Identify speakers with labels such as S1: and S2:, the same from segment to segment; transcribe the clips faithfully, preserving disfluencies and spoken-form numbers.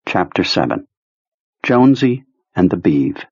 S1: Chapter seven. Jonesy and the Beeve.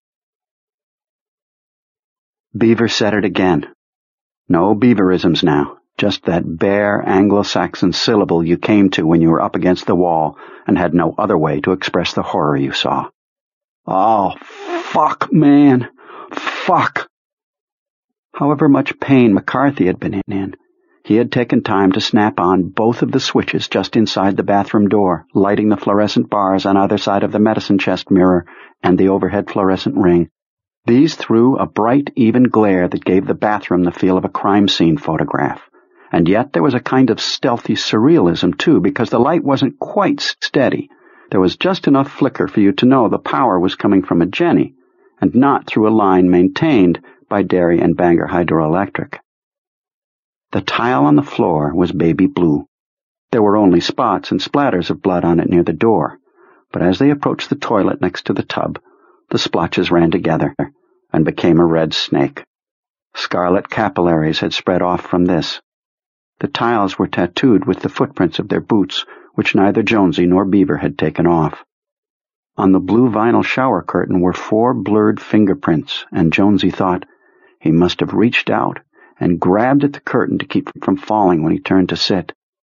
S1: Beaver said it again. No beaverisms now, just that bare Anglo-Saxon syllable you came to when you were up against the wall and had no other way to express the horror you saw. Oh, fuck, man. Fuck. However much pain McCarthy had been in, he had taken time to snap on both of the switches just inside the bathroom door, lighting the fluorescent bars on either side of the medicine chest mirror and the overhead fluorescent ring. These threw a bright, even glare that gave the bathroom the feel of a crime scene photograph. And yet there was a kind of stealthy surrealism, too, because the light wasn't quite steady. There was just enough flicker for you to know the power was coming from a Jenny, and not through a line maintained by Derry and Bangor Hydroelectric. The tile on the floor was baby blue. There were only spots and splatters of blood on it near the door, but as they approached the toilet next to the tub, the splotches ran together and became a red snake. Scarlet capillaries had spread off from this. The tiles were tattooed with the footprints of their boots, which neither Jonesy nor Beaver had taken off. On the blue vinyl shower curtain were four blurred fingerprints, and Jonesy thought he must have reached out and grabbed at the curtain to keep it from falling when he turned to sit.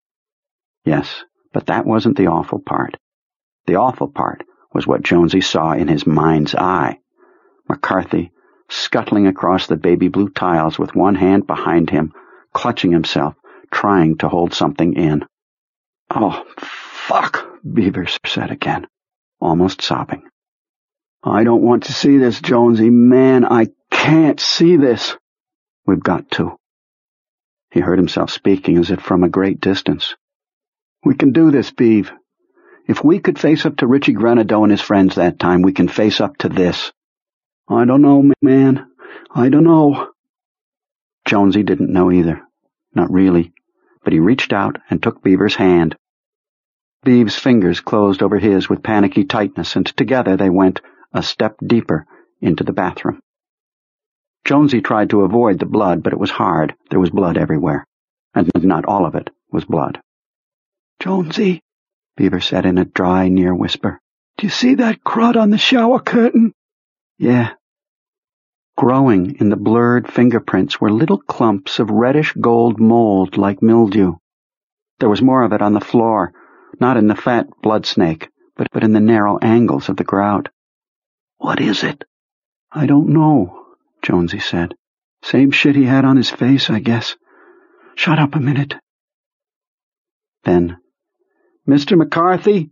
S1: Yes, but that wasn't the awful part. The awful part was what Jonesy saw in his mind's eye. McCarthy, scuttling across the baby blue tiles with one hand behind him, clutching himself, trying to hold something in. Oh, fuck, Beaver said again, almost sobbing. I don't want to see this, Jonesy. Man, I can't see this. We've got to. He heard himself speaking as if from a great distance. We can do this, Beeve. If we could face up to Richie Granado and his friends that time, we can face up to this. I don't know, man. I don't know. Jonesy didn't know either. Not really. But he reached out and took Beaver's hand. Beeve's fingers closed over his with panicky tightness, and together they went a step deeper into the bathroom. Jonesy tried to avoid the blood, but it was hard. There was blood everywhere, and not all of it was blood. Jonesy, Beaver said in a dry, near whisper, do you see that crud on the shower curtain? Yeah. Growing in the blurred fingerprints were little clumps of reddish-gold mold like mildew. There was more of it on the floor, not in the fat blood snake, but, but in the narrow angles of the grout. What is it? I don't know, Jonesy said. Same shit he had on his face, I guess. Shut up a minute. Then, Mister McCarthy?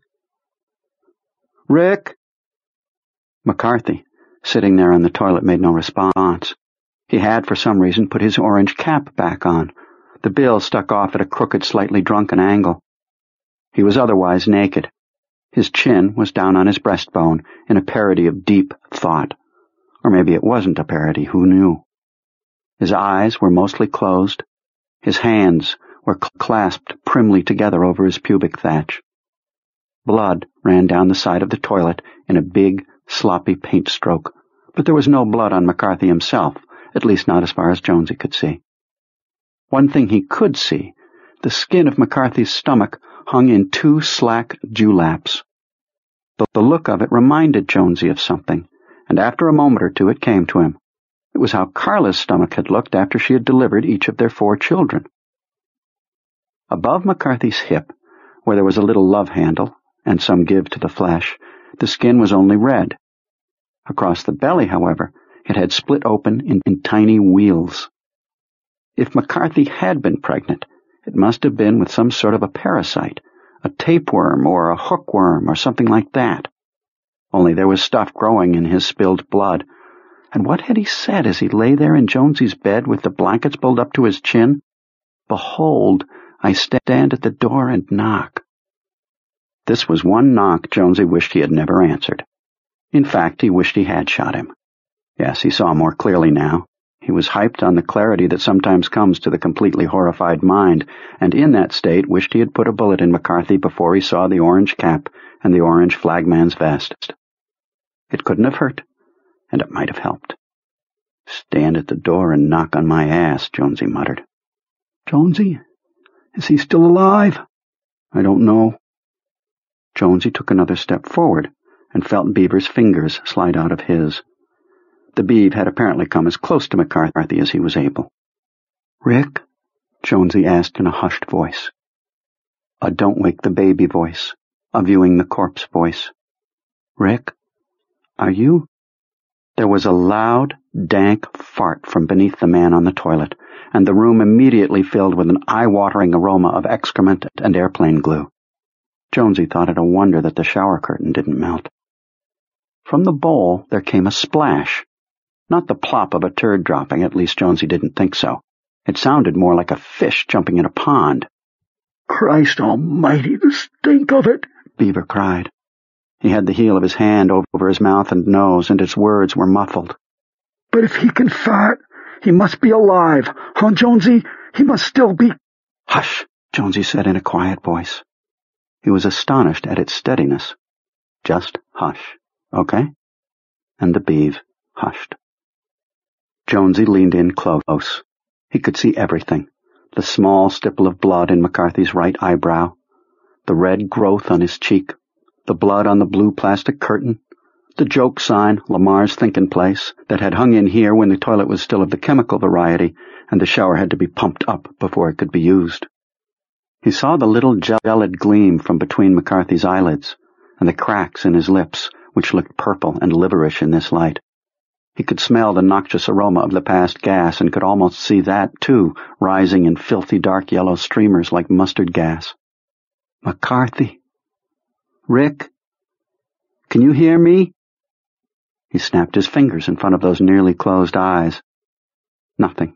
S1: Rick? McCarthy, sitting there on the toilet, made no response. He had, for some reason, put his orange cap back on. The bill stuck off at a crooked, slightly drunken angle. He was otherwise naked. His chin was down on his breastbone in a parody of deep thought. Or maybe it wasn't a parody, who knew? His eyes were mostly closed. His hands were cl- clasped primly together over his pubic thatch. Blood ran down the side of the toilet in a big, sloppy paint stroke, but there was no blood on McCarthy himself, at least not as far as Jonesy could see. One thing he could see, the skin of McCarthy's stomach hung in two slack dewlaps. The, the look of it reminded Jonesy of something, and after a moment or two it came to him. It was how Carla's stomach had looked after she had delivered each of their four children. Above McCarthy's hip, where there was a little love handle and some give to the flesh, the skin was only red. Across the belly, however, it had split open in, in tiny wheals. If McCarthy had been pregnant, it must have been with some sort of a parasite, a tapeworm or a hookworm or something like that. Only there was stuff growing in his spilled blood. And what had he said as he lay there in Jonesy's bed with the blankets pulled up to his chin? Behold, I stand at the door and knock. This was one knock Jonesy wished he had never answered. In fact, he wished he had shot him. Yes, he saw more clearly now. He was hyped on the clarity that sometimes comes to the completely horrified mind, and in that state wished he had put a bullet in McCarthy before he saw the orange cap and the orange flagman's vest. It couldn't have hurt, and it might have helped. Stand at the door and knock on my ass, Jonesy muttered. Jonesy? Is he still alive? I don't know. Jonesy took another step forward and felt Beaver's fingers slide out of his. The Beav had apparently come as close to McCarthy as he was able. "Rick?" Jonesy asked in a hushed voice. A don't wake the baby voice, a viewing the corpse voice. "Rick, are you?" There was a loud, dank fart from beneath the man on the toilet, and the room immediately filled with an eye-watering aroma of excrement and airplane glue. Jonesy thought it a wonder that the shower curtain didn't melt. From the bowl there came a splash. Not the plop of a turd dropping, at least Jonesy didn't think so. It sounded more like a fish jumping in a pond.
S2: "Christ almighty, the stink of it!"
S1: Beaver cried. He had the heel of his hand over his mouth and nose, and his words were muffled.
S2: "But if he can fart, he must be alive. Huh, Jonesy? He must still be—"
S1: "Hush," Jonesy said in a quiet voice. He was astonished at its steadiness. "Just hush, okay?" And the Beav hushed. Jonesy leaned in close. He could see everything. The small stipple of blood in McCarthy's right eyebrow, the red growth on his cheek, the blood on the blue plastic curtain, the joke sign, Lamar's Thinkin' Place, that had hung in here when the toilet was still of the chemical variety and the shower had to be pumped up before it could be used. He saw the little gelid gleam from between McCarthy's eyelids and the cracks in his lips, which looked purple and liverish in this light. He could smell the noxious aroma of the past gas and could almost see that, too, rising in filthy dark yellow streamers like mustard gas. "McCarthy? Rick? Can you hear me?" He snapped his fingers in front of those nearly closed eyes. Nothing.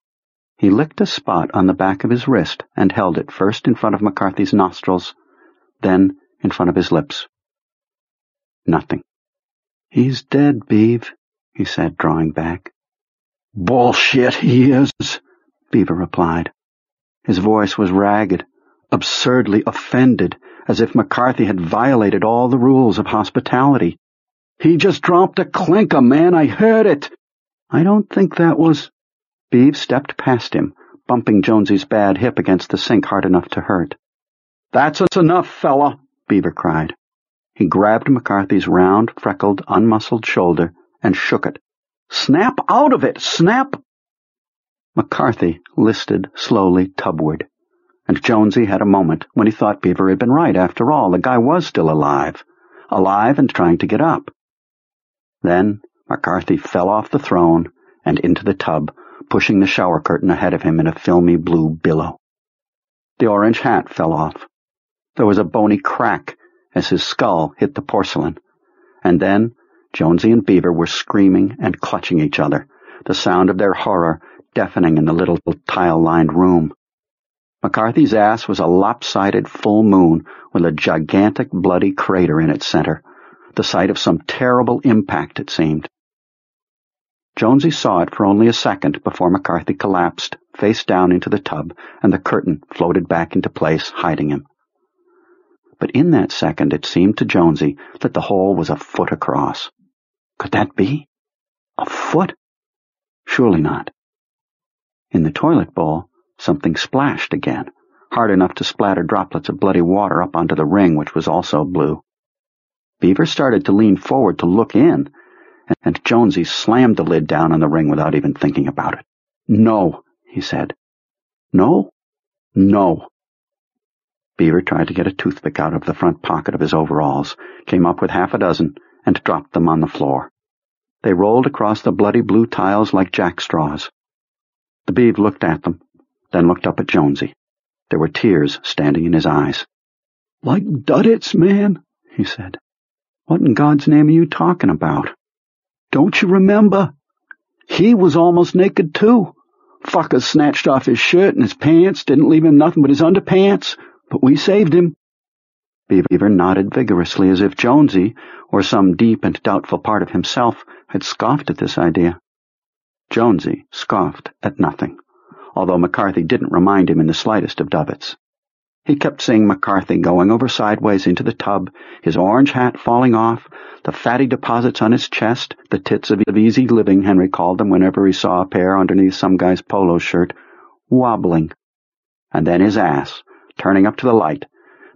S1: He licked a spot on the back of his wrist and held it first in front of McCarthy's nostrils, then in front of his lips. Nothing. "He's dead, Beav," he said, drawing back. "Bullshit, he is," Beaver replied. His voice was ragged, absurdly offended, as if McCarthy had violated all the rules of hospitality. "He just dropped a clinker, man, I heard it." "I don't think that was—" Beav stepped past him, bumping Jonesy's bad hip against the sink hard enough to hurt. "That's enough, fella," Beaver cried. He grabbed McCarthy's round, freckled, unmuscled shoulder and shook it. "Snap out of it! Snap!" McCarthy listed slowly tubward, and Jonesy had a moment when he thought Beaver had been right after all. The guy was still alive, alive and trying to get up. Then McCarthy fell off the throne and into the tub, pushing the shower curtain ahead of him in a filmy blue billow. The orange hat fell off. There was a bony crack as his skull hit the porcelain, and then Jonesy and Beaver were screaming and clutching each other, the sound of their horror deafening in the little tile-lined room. McCarthy's ass was a lopsided full moon with a gigantic bloody crater in its center, the site of some terrible impact, it seemed. Jonesy saw it for only a second before McCarthy collapsed, face down into the tub, and the curtain floated back into place, hiding him. But in that second it seemed to Jonesy that the hole was a foot across. Could that be? A foot? Surely not. In the toilet bowl, something splashed again, hard enough to splatter droplets of bloody water up onto the ring, which was also blue. Beaver started to lean forward to look in, and Jonesy slammed the lid down on the ring without even thinking about it. "No," he said. "No? No." Beaver tried to get a toothpick out of the front pocket of his overalls, came up with half a dozen, and dropped them on the floor. They rolled across the bloody blue tiles like jackstraws. The Beav looked at them, then looked up at Jonesy. There were tears standing in his eyes. "Like duddits, man," he said. "What in God's name are you talking about? Don't you remember? He was almost naked, too. Fuckers snatched off his shirt and his pants, didn't leave him nothing but his underpants, but we saved him." Beaver nodded vigorously as if Jonesy, or some deep and doubtful part of himself, had scoffed at this idea. Jonesy scoffed at nothing, although McCarthy didn't remind him in the slightest of Dovitz. He kept seeing McCarthy going over sideways into the tub, his orange hat falling off, the fatty deposits on his chest, the tits of easy living, Henry called them whenever he saw a pair underneath some guy's polo shirt, wobbling. And then his ass, turning up to the light,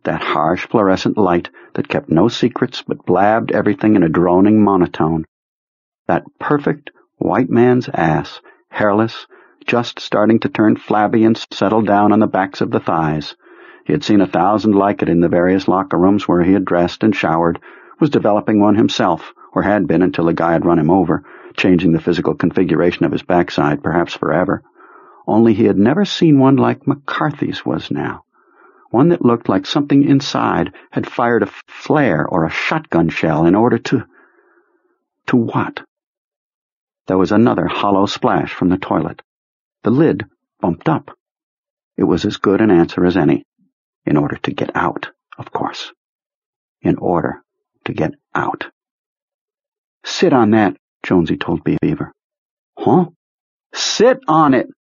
S1: that harsh fluorescent light that kept no secrets but blabbed everything in a droning monotone. That perfect white man's ass, hairless, just starting to turn flabby and settle down on the backs of the thighs. He had seen a thousand like it in the various locker rooms where he had dressed and showered, was developing one himself, or had been until a guy had run him over, changing the physical configuration of his backside, perhaps forever. Only he had never seen one like McCarthy's was now. One that looked like something inside had fired a flare or a shotgun shell in order to... To what? There was another hollow splash from the toilet. The lid bumped up. It was as good an answer as any. In order to get out, of course. In order to get out. Sit on that, Jonesy told Beaver. Huh? Sit on it!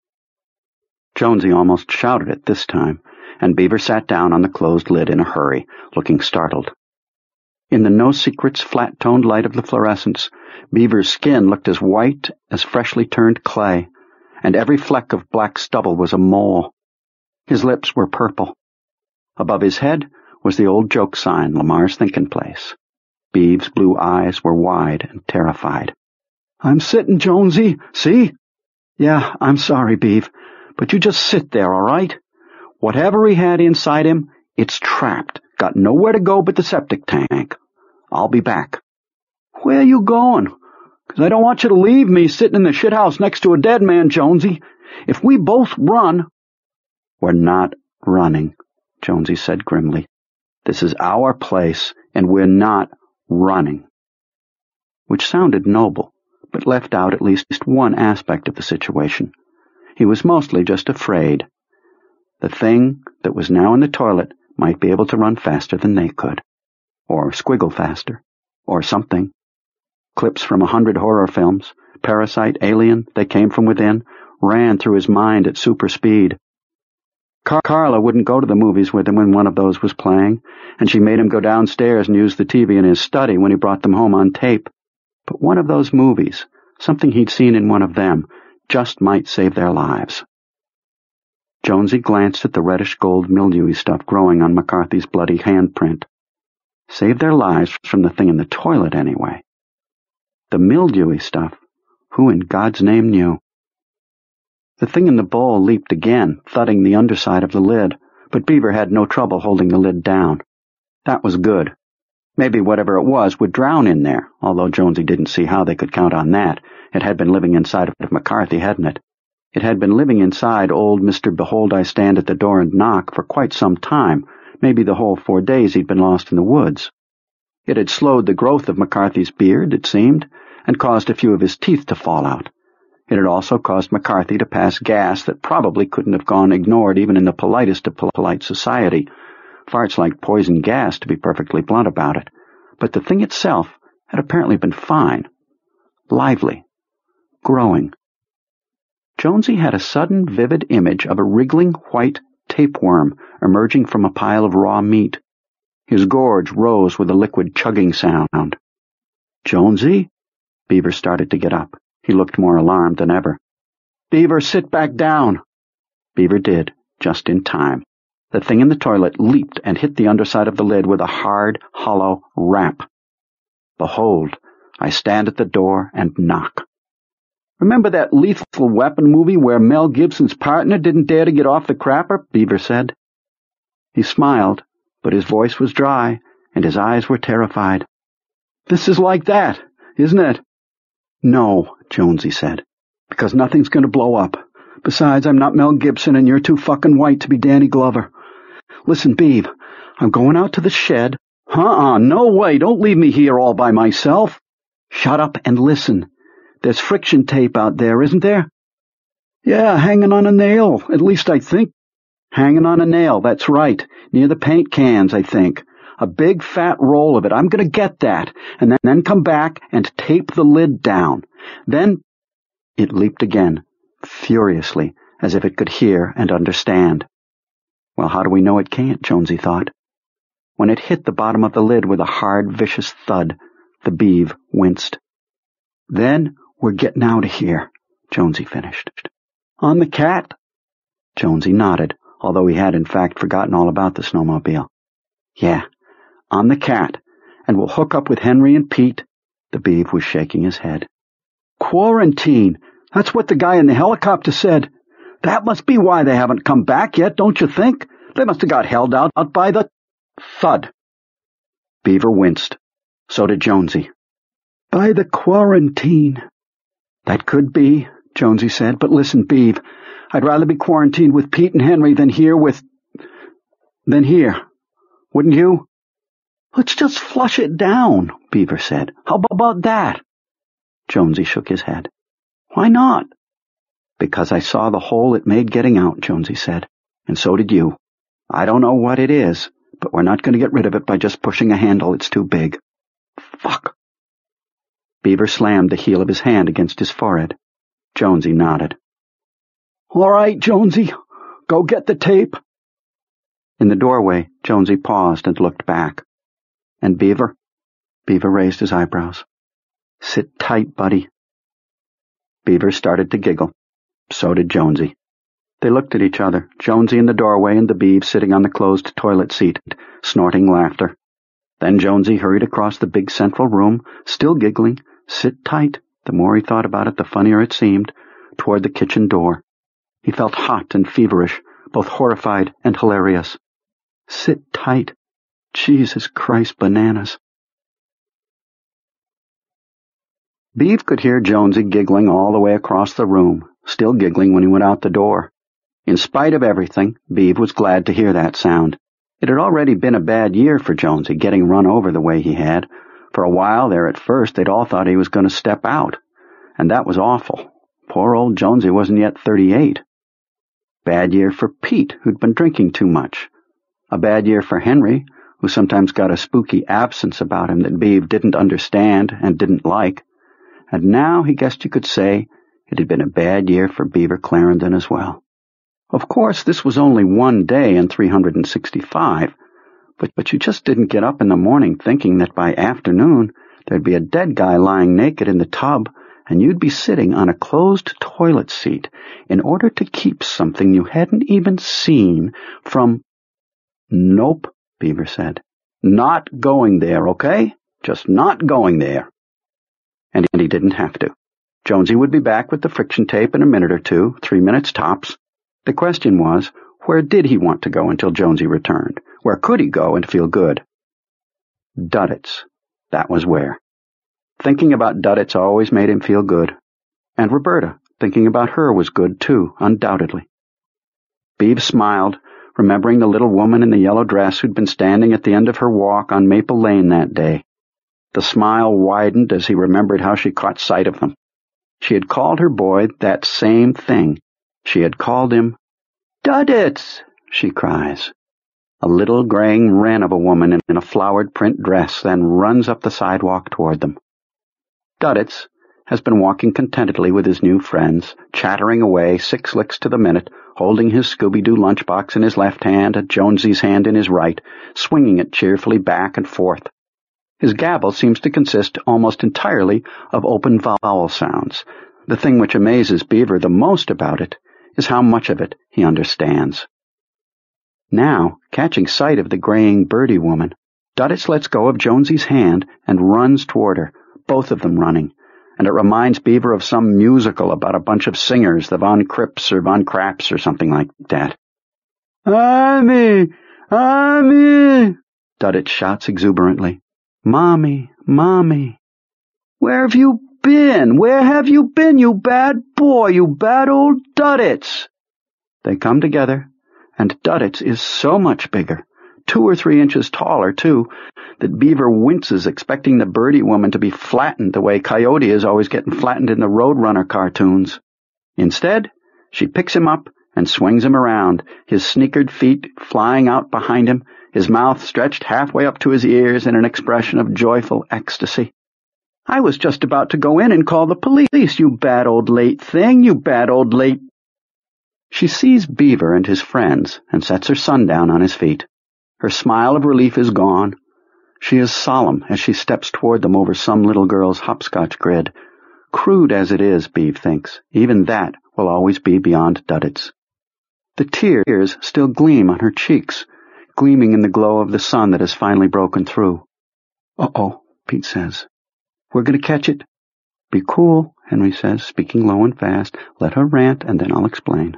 S1: Jonesy almost shouted it this time, and Beaver sat down on the closed lid in a hurry, looking startled. In the no-secrets flat-toned light of the fluorescence, Beaver's skin looked as white as freshly turned clay, and every fleck of black stubble was a mole. His lips were purple. Above his head was the old joke sign, Lamar's Thinking Place. Beave's blue eyes were wide and terrified. I'm sitting, Jonesy, see? Yeah, I'm sorry, Beav, but you just sit there, all right? Whatever he had inside him, it's trapped. Got nowhere to go but the septic tank. I'll be back. Where you going? 'Cause I don't want you to leave me sitting in the shithouse next to a dead man, Jonesy. If we both run... We're not running, Jonesy said grimly. This is our place, and we're not running. Which sounded noble, but left out at least one aspect of the situation. He was mostly just afraid. The thing that was now in the toilet might be able to run faster than they could. Or squiggle faster. Or something. Clips from a hundred horror films, Parasite, Alien, They Came From Within, ran through his mind at super speed. Car- Carla wouldn't go to the movies with him when one of those was playing, and she made him go downstairs and use the T V in his study when he brought them home on tape. But one of those movies, something he'd seen in one of them, just might save their lives. Jonesy glanced at the reddish-gold mildewy stuff growing on McCarthy's bloody handprint. Save their lives from the thing in the toilet, anyway. The mildewy stuff, who in God's name knew? The thing in the bowl leaped again, thudding the underside of the lid, but Beaver had no trouble holding the lid down. That was good. Maybe whatever it was would drown in there, although Jonesy didn't see how they could count on that. It had been living inside of McCarthy, hadn't it? It had been living inside old Mister Behold I Stand at the Door and Knock for quite some time, maybe the whole four days he'd been lost in the woods. It had slowed the growth of McCarthy's beard, it seemed, and caused a few of his teeth to fall out. It had also caused McCarthy to pass gas that probably couldn't have gone ignored even in the politest of polite society. Farts like poison gas, to be perfectly blunt about it. But the thing itself had apparently been fine. Lively. Growing. Jonesy had a sudden vivid image of a wriggling white tapeworm emerging from a pile of raw meat. His gorge rose with a liquid chugging sound. Jonesy? Beaver started to get up. He looked more alarmed than ever. Beaver, sit back down. Beaver did, just in time. The thing in the toilet leaped and hit the underside of the lid with a hard, hollow rap. Behold, I stand at the door and knock. Remember that Lethal Weapon movie where Mel Gibson's partner didn't dare to get off the crapper? Beaver said. He smiled, but his voice was dry, and his eyes were terrified. This is like that, isn't it? No, Jonesy said, because nothing's going to blow up. Besides, I'm not Mel Gibson, and you're too fucking white to be Danny Glover. Listen, Beav, I'm going out to the shed. Uh-uh, no way, don't leave me here all by myself. Shut up and listen. There's friction tape out there, isn't there? Yeah, hanging on a nail, at least I think. Hanging on a nail, that's right, near the paint cans, I think. A big fat roll of it. I'm going to get that, and then, then come back and tape the lid down. Then... It leaped again, furiously, as if it could hear and understand. Well, how do we know it can't, Jonesy thought. When it hit the bottom of the lid with a hard, vicious thud, the Beav winced. Then we're getting out of here, Jonesy finished. On the cat? Jonesy nodded, although he had in fact forgotten all about the snowmobile. Yeah, I'm the cat, and we'll hook up with Henry and Pete. The beav was shaking his head. Quarantine! That's what the guy in the helicopter said. That must be why they haven't come back yet, don't you think? They must have got held out, out by the... Thud. Beaver winced. So did Jonesy. By the quarantine. That could be, Jonesy said, but listen, Beav, I'd rather be quarantined with Pete and Henry than here with... than here. Wouldn't you? Let's just flush it down, Beaver said. How about that? Jonesy shook his head. Why not? Because I saw the hole it made getting out, Jonesy said, and so did you. I don't know what it is, but we're not going to get rid of it by just pushing a handle. It's too big. Fuck. Beaver slammed the heel of his hand against his forehead. Jonesy nodded. All right, Jonesy, go get the tape. In the doorway, Jonesy paused and looked back. And Beaver? Beaver raised his eyebrows. Sit tight, buddy. Beaver started to giggle. So did Jonesy. They looked at each other, Jonesy in the doorway and the beav sitting on the closed toilet seat, snorting laughter. Then Jonesy hurried across the big central room, still giggling, sit tight, the more he thought about it the funnier it seemed, toward the kitchen door. He felt hot and feverish, both horrified and hilarious. Sit tight. Jesus Christ bananas. Beav could hear Jonesy giggling all the way across the room, still giggling when he went out the door. In spite of everything, Beav was glad to hear that sound. It had already been a bad year for Jonesy, getting run over the way he had. For a while there at first, they'd all thought he was going to step out. And that was awful. Poor old Jonesy wasn't yet thirty-eight. Bad year for Pete, who'd been drinking too much. A bad year for Henry, who sometimes got a spooky absence about him that Beav didn't understand and didn't like. And now he guessed you could say it had been a bad year for Beaver Clarendon as well. Of course, this was only one day in three hundred sixty-five, but, but you just didn't get up in the morning thinking that by afternoon there'd be a dead guy lying naked in the tub and you'd be sitting on a closed toilet seat in order to keep something you hadn't even seen from... Nope, Beaver said. Not going there, okay? Just not going there. And he didn't have to. Jonesy would be back with the friction tape in a minute or two, three minutes tops. The question was, where did he want to go until Jonesy returned? Where could he go and feel good? Duddits. That was where. Thinking about Duddits always made him feel good. And Roberta, thinking about her was good too, undoubtedly. Beav smiled, remembering the little woman in the yellow dress who'd been standing at the end of her walk on Maple Lane that day. The smile widened as he remembered how she caught sight of them. She had called her boy that same thing. She had called him, Duddits, she cries. A little graying wren of a woman in a flowered print dress then runs up the sidewalk toward them. Duddits has been walking contentedly with his new friends, chattering away six licks to the minute, holding his Scooby-Doo lunchbox in his left hand and Jonesy's hand in his right, swinging it cheerfully back and forth. His gabble seems to consist almost entirely of open vowel sounds. The thing which amazes Beaver the most about it is how much of it he understands. Now, catching sight of the graying birdie woman, Duddits lets go of Jonesy's hand and runs toward her, both of them running, and it reminds Beaver of some musical about a bunch of singers, the Von Cripps or Von Crapps or something like that. Mommy! Mommy! Duddits shouts exuberantly. Mommy, Mommy. Where have you been? Where have you been, you bad boy, you bad old Duddits? They come together, and Duddits is so much bigger, two or three inches taller, too, that Beaver winces expecting the birdie woman to be flattened the way Coyote is always getting flattened in the Roadrunner cartoons. Instead, she picks him up and swings him around, his sneakered feet flying out behind him, his mouth stretched halfway up to his ears in an expression of joyful ecstasy. I was just about to go in and call the police, you bad old late thing, you bad old late... She sees Beaver and his friends and sets her son down on his feet. Her smile of relief is gone. She is solemn as she steps toward them over some little girl's hopscotch grid. Crude as it is, Beav thinks, even that will always be beyond Duddits. The tears still gleam on her cheeks, gleaming in the glow of the sun that has finally broken through. "Uh-oh," Pete says. "We're going to catch it." "Be cool," Henry says, speaking low and fast. "Let her rant, and then I'll explain."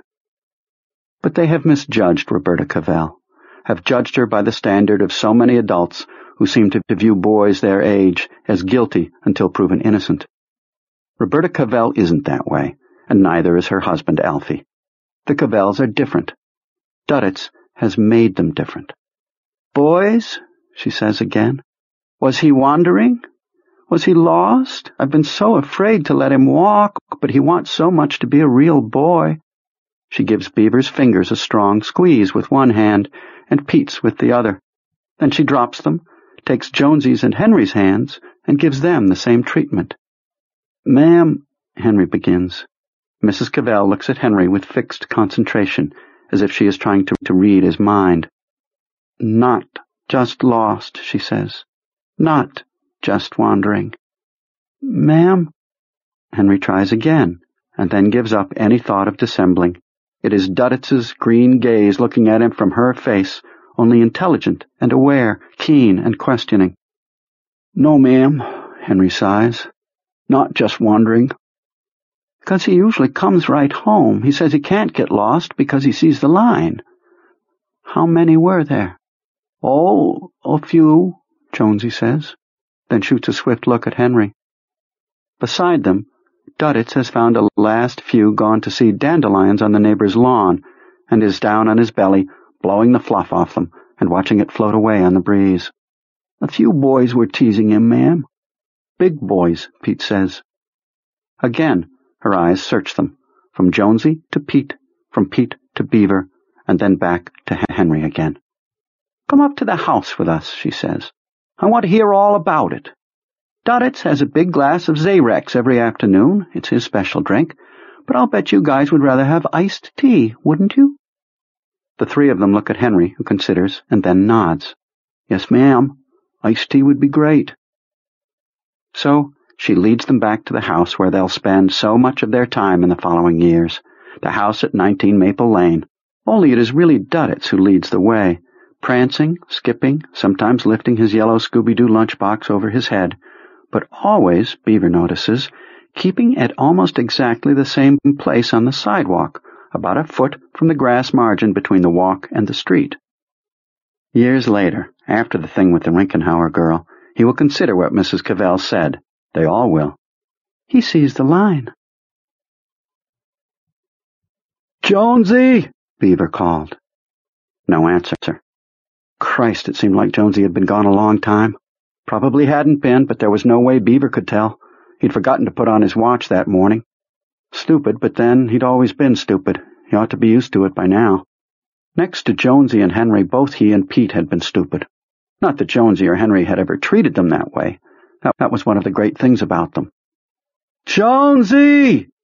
S1: But they have misjudged Roberta Cavell, have judged her by the standard of so many adults who seem to view boys their age as guilty until proven innocent. Roberta Cavell isn't that way, and neither is her husband Alfie. The Cavells are different. Duddits has made them different. "Boys," she says again, "was he wandering? Was he lost? I've been so afraid to let him walk, but he wants so much to be a real boy." She gives Beaver's fingers a strong squeeze with one hand and Pete's with the other. Then she drops them, takes Jonesy's and Henry's hands, and gives them the same treatment. "Ma'am," Henry begins. Missus Cavell looks at Henry with fixed concentration, as if she is trying to, to read his mind. "Not just lost," she says. "Not just wandering." "Ma'am?" Henry tries again, and then gives up any thought of dissembling. It is Duddits's green gaze looking at him from her face, only intelligent and aware, keen and questioning. "No, ma'am," Henry sighs. "Not just wandering." "Because he usually comes right home. He says he can't get lost because he sees the line." "How many were there?" "Oh, a few," Jonesy says, then shoots a swift look at Henry. Beside them, Duddits has found a last few gone to see dandelions on the neighbor's lawn, and is down on his belly, blowing the fluff off them and watching it float away on the breeze. "A few boys were teasing him, ma'am." "Big boys," Pete says. Again, her eyes search them, from Jonesy to Pete, from Pete to Beaver, and then back to Henry again. "Come up to the house with us," she says. "I want to hear all about it. Duddits has a big glass of Zarex every afternoon. It's his special drink. But I'll bet you guys would rather have iced tea, wouldn't you?" The three of them look at Henry, who considers, and then nods. "Yes, ma'am. Iced tea would be great." So she leads them back to the house where they'll spend so much of their time in the following years, the house at nineteen Maple Lane. Only it is really Duddits who leads the way, prancing, skipping, sometimes lifting his yellow Scooby-Doo lunchbox over his head, but always, Beaver notices, keeping at almost exactly the same place on the sidewalk, about a foot from the grass margin between the walk and the street. Years later, after the thing with the Rinkenhauer girl, he will consider what Missus Cavell said. They all will. He sees the line. "Jonesy!" Beaver called. No answer. Christ, it seemed like Jonesy had been gone a long time. Probably hadn't been, but there was no way Beaver could tell. He'd forgotten to put on his watch that morning. Stupid, but then he'd always been stupid. He ought to be used to it by now. Next to Jonesy and Henry, both he and Pete had been stupid. Not that Jonesy or Henry had ever treated them that way. That, that was one of the great things about them. "Jonesy!"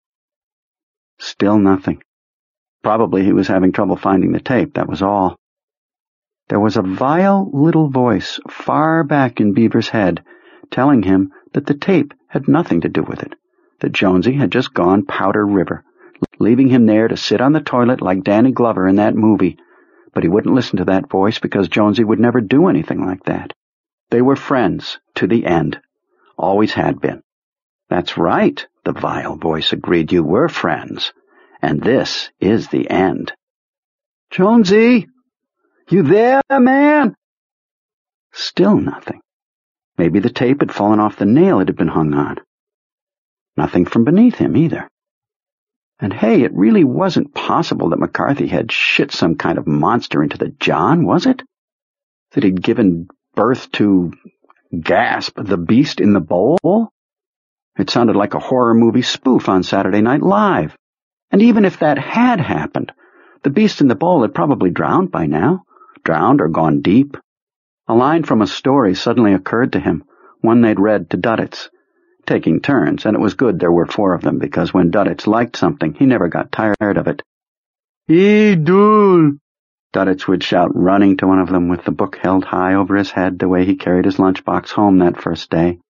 S1: Still nothing. Probably he was having trouble finding the tape, that was all. There was a vile little voice far back in Beaver's head telling him that the tape had nothing to do with it, that Jonesy had just gone Powder River, leaving him there to sit on the toilet like Danny Glover in that movie. But he wouldn't listen to that voice because Jonesy would never do anything like that. They were friends to the end. Always had been. "That's right," the vile voice agreed. "You were friends. And this is the end." "Jonesy! You there, man?" Still nothing. Maybe the tape had fallen off the nail it had been hung on. Nothing from beneath him, either. And hey, it really wasn't possible that McCarthy had shit some kind of monster into the John, was it? That he'd given birth to, gasp, the Beast in the Bowl? It sounded like a horror movie spoof on Saturday Night Live. And even if that had happened, the Beast in the Bowl had probably drowned by now. Drowned or gone deep. A line from a story suddenly occurred to him, one they'd read to Duddits, taking turns, and it was good there were four of them, because when Duddits liked something, he never got tired of it. "Idul!" Duddits would shout, running to one of them with the book held high over his head the way he carried his lunchbox home that first day.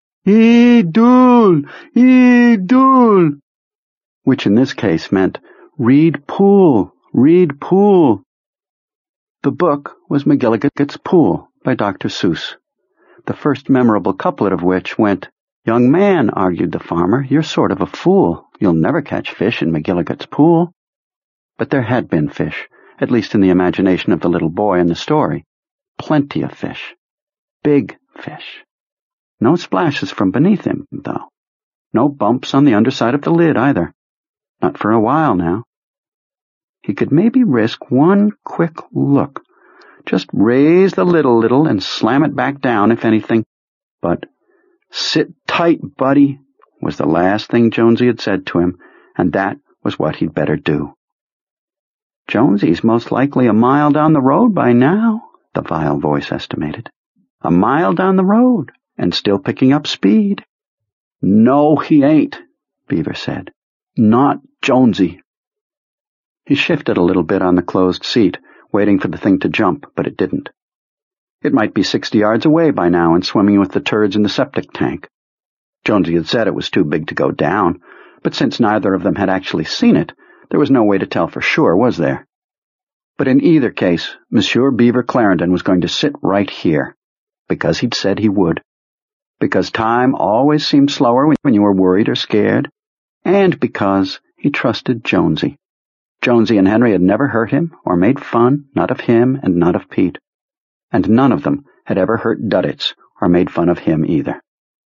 S1: "Idul! Idul!" Which in this case meant, "Read Pool! Read Pool!" The book was McGilligut's Pool by Doctor Seuss, the first memorable couplet of which went, "Young man," argued the farmer, "you're sort of a fool. You'll never catch fish in McGilligut's pool." But there had been fish, at least in the imagination of the little boy in the story. Plenty of fish. Big fish. No splashes from beneath him, though. No bumps on the underside of the lid, either. Not for a while now. He could maybe risk one quick look. Just raise the lid a little and slam it back down, if anything. But "Sit tight, buddy," was the last thing Jonesy had said to him, and that was what he'd better do. "Jonesy's most likely a mile down the road by now," the vile voice estimated. "A mile down the road, and still picking up speed." "No, he ain't," Beaver said. "Not Jonesy." He shifted a little bit on the closed seat, waiting for the thing to jump, but it didn't. It might be sixty yards away by now and swimming with the turds in the septic tank. Jonesy had said it was too big to go down, but since neither of them had actually seen it, there was no way to tell for sure, was there? But in either case, Monsieur Beaver Clarendon was going to sit right here, because he'd said he would. Because time always seemed slower when you were worried or scared, and because he trusted Jonesy. Jonesy and Henry had never hurt him or made fun, not of him and not of Pete. And none of them had ever hurt Duddits or made fun of him either.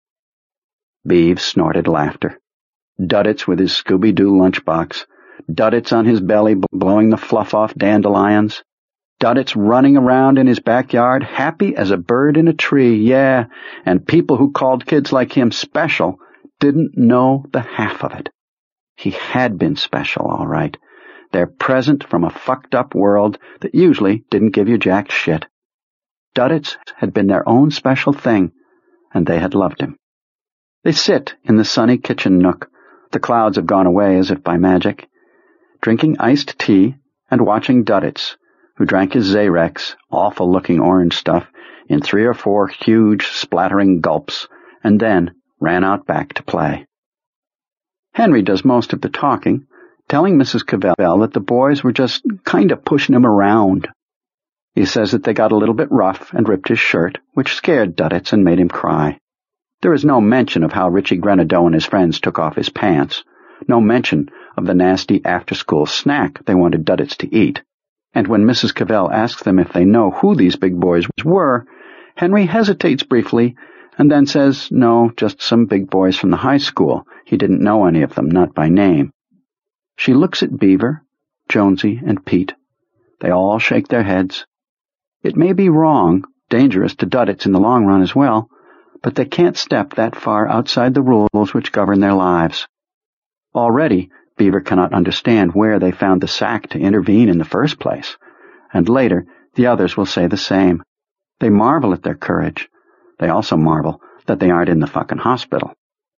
S1: Beav snorted laughter. Duddits with his Scooby-Doo lunchbox. Duddits on his belly blowing the fluff off dandelions. Duddits running around in his backyard, happy as a bird in a tree, yeah, and people who called kids like him special didn't know the half of it. He had been special, all right. Their present from a fucked-up world that usually didn't give you jack shit. Duddits had been their own special thing, and they had loved him. They sit in the sunny kitchen nook, the clouds have gone away as if by magic, drinking iced tea and watching Duddits, who drank his Zarex, awful-looking orange stuff, in three or four huge, splattering gulps, and then ran out back to play. Henry does most of the talking, telling Missus Cavell that the boys were just kind of pushing him around. He says that they got a little bit rough and ripped his shirt, which scared Duddits and made him cry. There is no mention of how Richie Grenadeau and his friends took off his pants, no mention of the nasty after-school snack they wanted Duddits to eat. And when Missus Cavell asks them if they know who these big boys were, Henry hesitates briefly and then says, no, just some big boys from the high school. He didn't know any of them, not by name. She looks at Beaver, Jonesy, and Pete. They all shake their heads. It may be wrong, dangerous to Duddits in the long run as well, but they can't step that far outside the rules which govern their lives. Already, Beaver cannot understand where they found the sack to intervene in the first place, and later the others will say the same. They marvel at their courage. They also marvel that they aren't in the fucking hospital.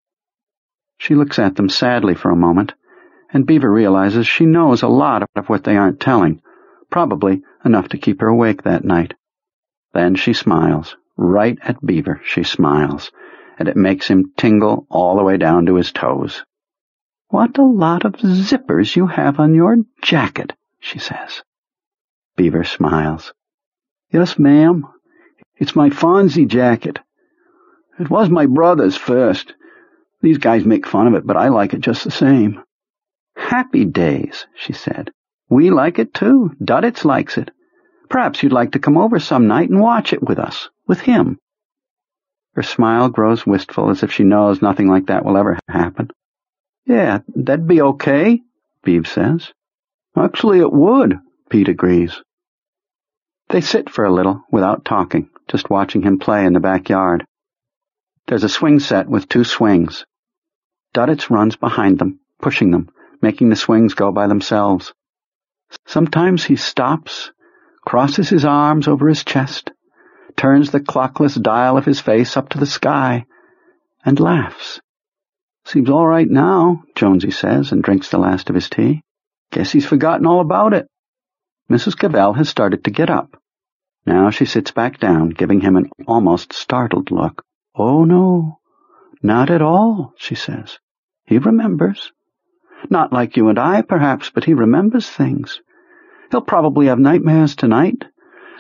S1: She looks at them sadly for a moment, and Beaver realizes she knows a lot of what they aren't telling, probably enough to keep her awake that night. Then she smiles. Right at Beaver she smiles, and it makes him tingle all the way down to his toes. "What a lot of zippers you have on your jacket," she says. Beaver smiles. "Yes, ma'am. It's my Fonzie jacket. It was my brother's first. These guys make fun of it, but I like it just the same." "Happy days," she said. "We like it too. Duddits likes it. Perhaps you'd like to come over some night and watch it with us, with him." Her smile grows wistful, as if she knows nothing like that will ever happen. "Yeah, that'd be okay," Beav says. "Actually, it would," Pete agrees. They sit for a little without talking, just watching him play in the backyard. There's a swing set with two swings. Duddits runs behind them, pushing them, making the swings go by themselves. Sometimes he stops, crosses his arms over his chest, turns the clockless dial of his face up to the sky, and laughs. "Seems all right now," Jonesy says, and drinks the last of his tea. "Guess he's forgotten all about it." Missus Cavell has started to get up. Now she sits back down, giving him an almost startled look. "Oh, no, not at all," she says. "He remembers. Not like you and I, perhaps, but he remembers things. He'll probably have nightmares tonight,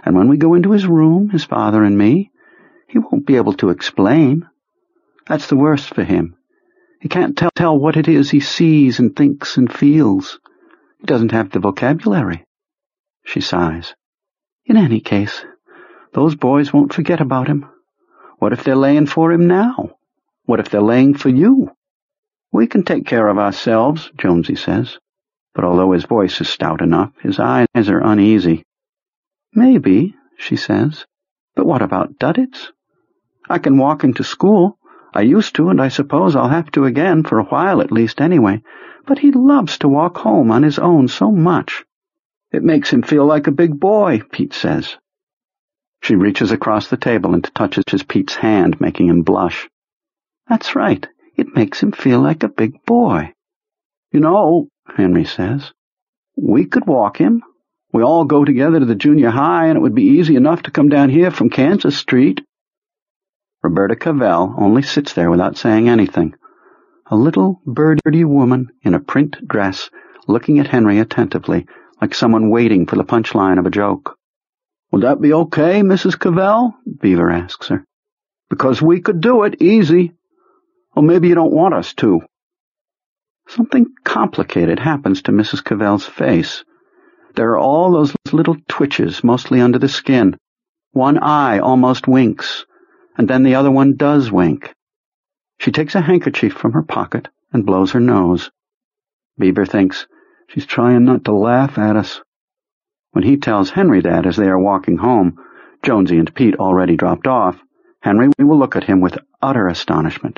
S1: And when we go into his room, his father and me, he won't be able to explain. That's the worst for him. He can't tell, tell what it is he sees and thinks and feels. He doesn't have the vocabulary. She sighs. In any case, those boys won't forget about him. What if they're laying for him now? What if they're laying for you? We can take care of ourselves, Jonesy says. But although his voice is stout enough, his eyes are uneasy. Maybe, she says. But what about Duddits? I can walk him to school. I used to, and I suppose I'll have to again, for a while at least anyway. But he loves to walk home on his own so much. It makes him feel like a big boy, Pete says. She reaches across the table and touches Pete's hand, making him blush. That's right. It makes him feel like a big boy. You know, Henry says, we could walk him. We all go together to the junior high, and it would be easy enough to come down here from Kansas Street. Roberta Cavell only sits there without saying anything. A little birdie woman in a print dress, looking at Henry attentively, like someone waiting for the punchline of a joke. Would that be okay, Missus Cavell? Beaver asks her. Because we could do it easy. Or maybe you don't want us to. Something complicated happens to Missus Cavell's face. There are all those little twitches, mostly under the skin. One eye almost winks, and then the other one does wink. She takes a handkerchief from her pocket and blows her nose. Beaver thinks, she's trying not to laugh at us. When he tells Henry that as they are walking home, Jonesy and Pete already dropped off, Henry will look at him with utter astonishment.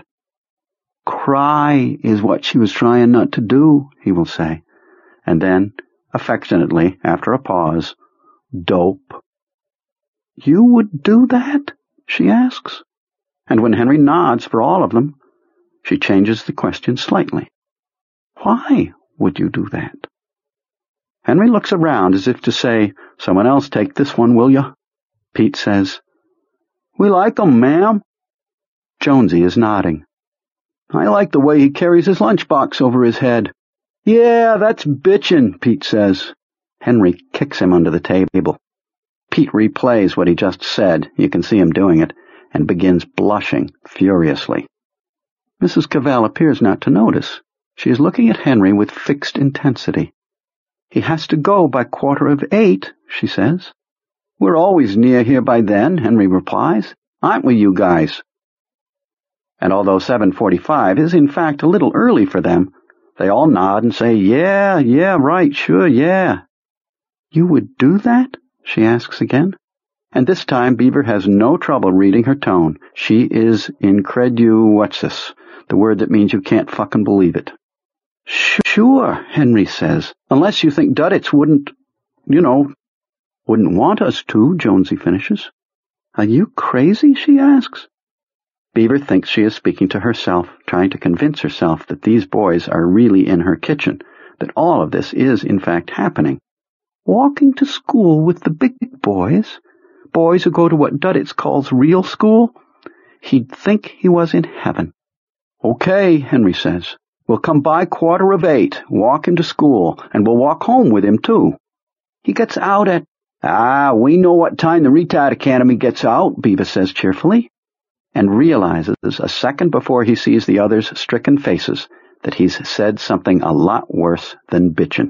S1: Cry is what she was trying not to do, he will say, and then, affectionately, after a pause, dope. You would do that? She asks. And when Henry nods for all of them, she changes the question slightly. Why would you do that? Henry looks around as if to say, someone else take this one, will you? Pete says, we like 'em, ma'am. Jonesy is nodding. I like the way he carries his lunchbox over his head. Yeah, that's bitchin', Pete says. Henry kicks him under the table. Pete replays what he just said, you can see him doing it, and begins blushing furiously. Missus Cavell appears not to notice. She is looking at Henry with fixed intensity. He has to go by quarter of eight, she says. We're always near here by then, Henry replies. Aren't we, you guys? And although seven forty-five is in fact a little early for them, they all nod and say, yeah, yeah, right, sure, yeah. You would do that? She asks again. And this time Beaver has no trouble reading her tone. She is incredu-what's-this, the word that means you can't fucking believe it. Sure, Henry says, unless you think Duddits wouldn't, you know, wouldn't want us to, Jonesy finishes. Are you crazy? She asks. Beaver thinks she is speaking to herself, trying to convince herself that these boys are really in her kitchen, that all of this is in fact happening. Walking to school with the big boys, boys who go to what Duddits calls real school, he'd think he was in heaven. Okay, Henry says. We'll come by quarter of eight, walk him to school, and we'll walk home with him, too. He gets out at... Ah, we know what time the Retard Academy gets out, Beaver says cheerfully, and realizes a second before he sees the others' stricken faces that he's said something a lot worse than bitchin'.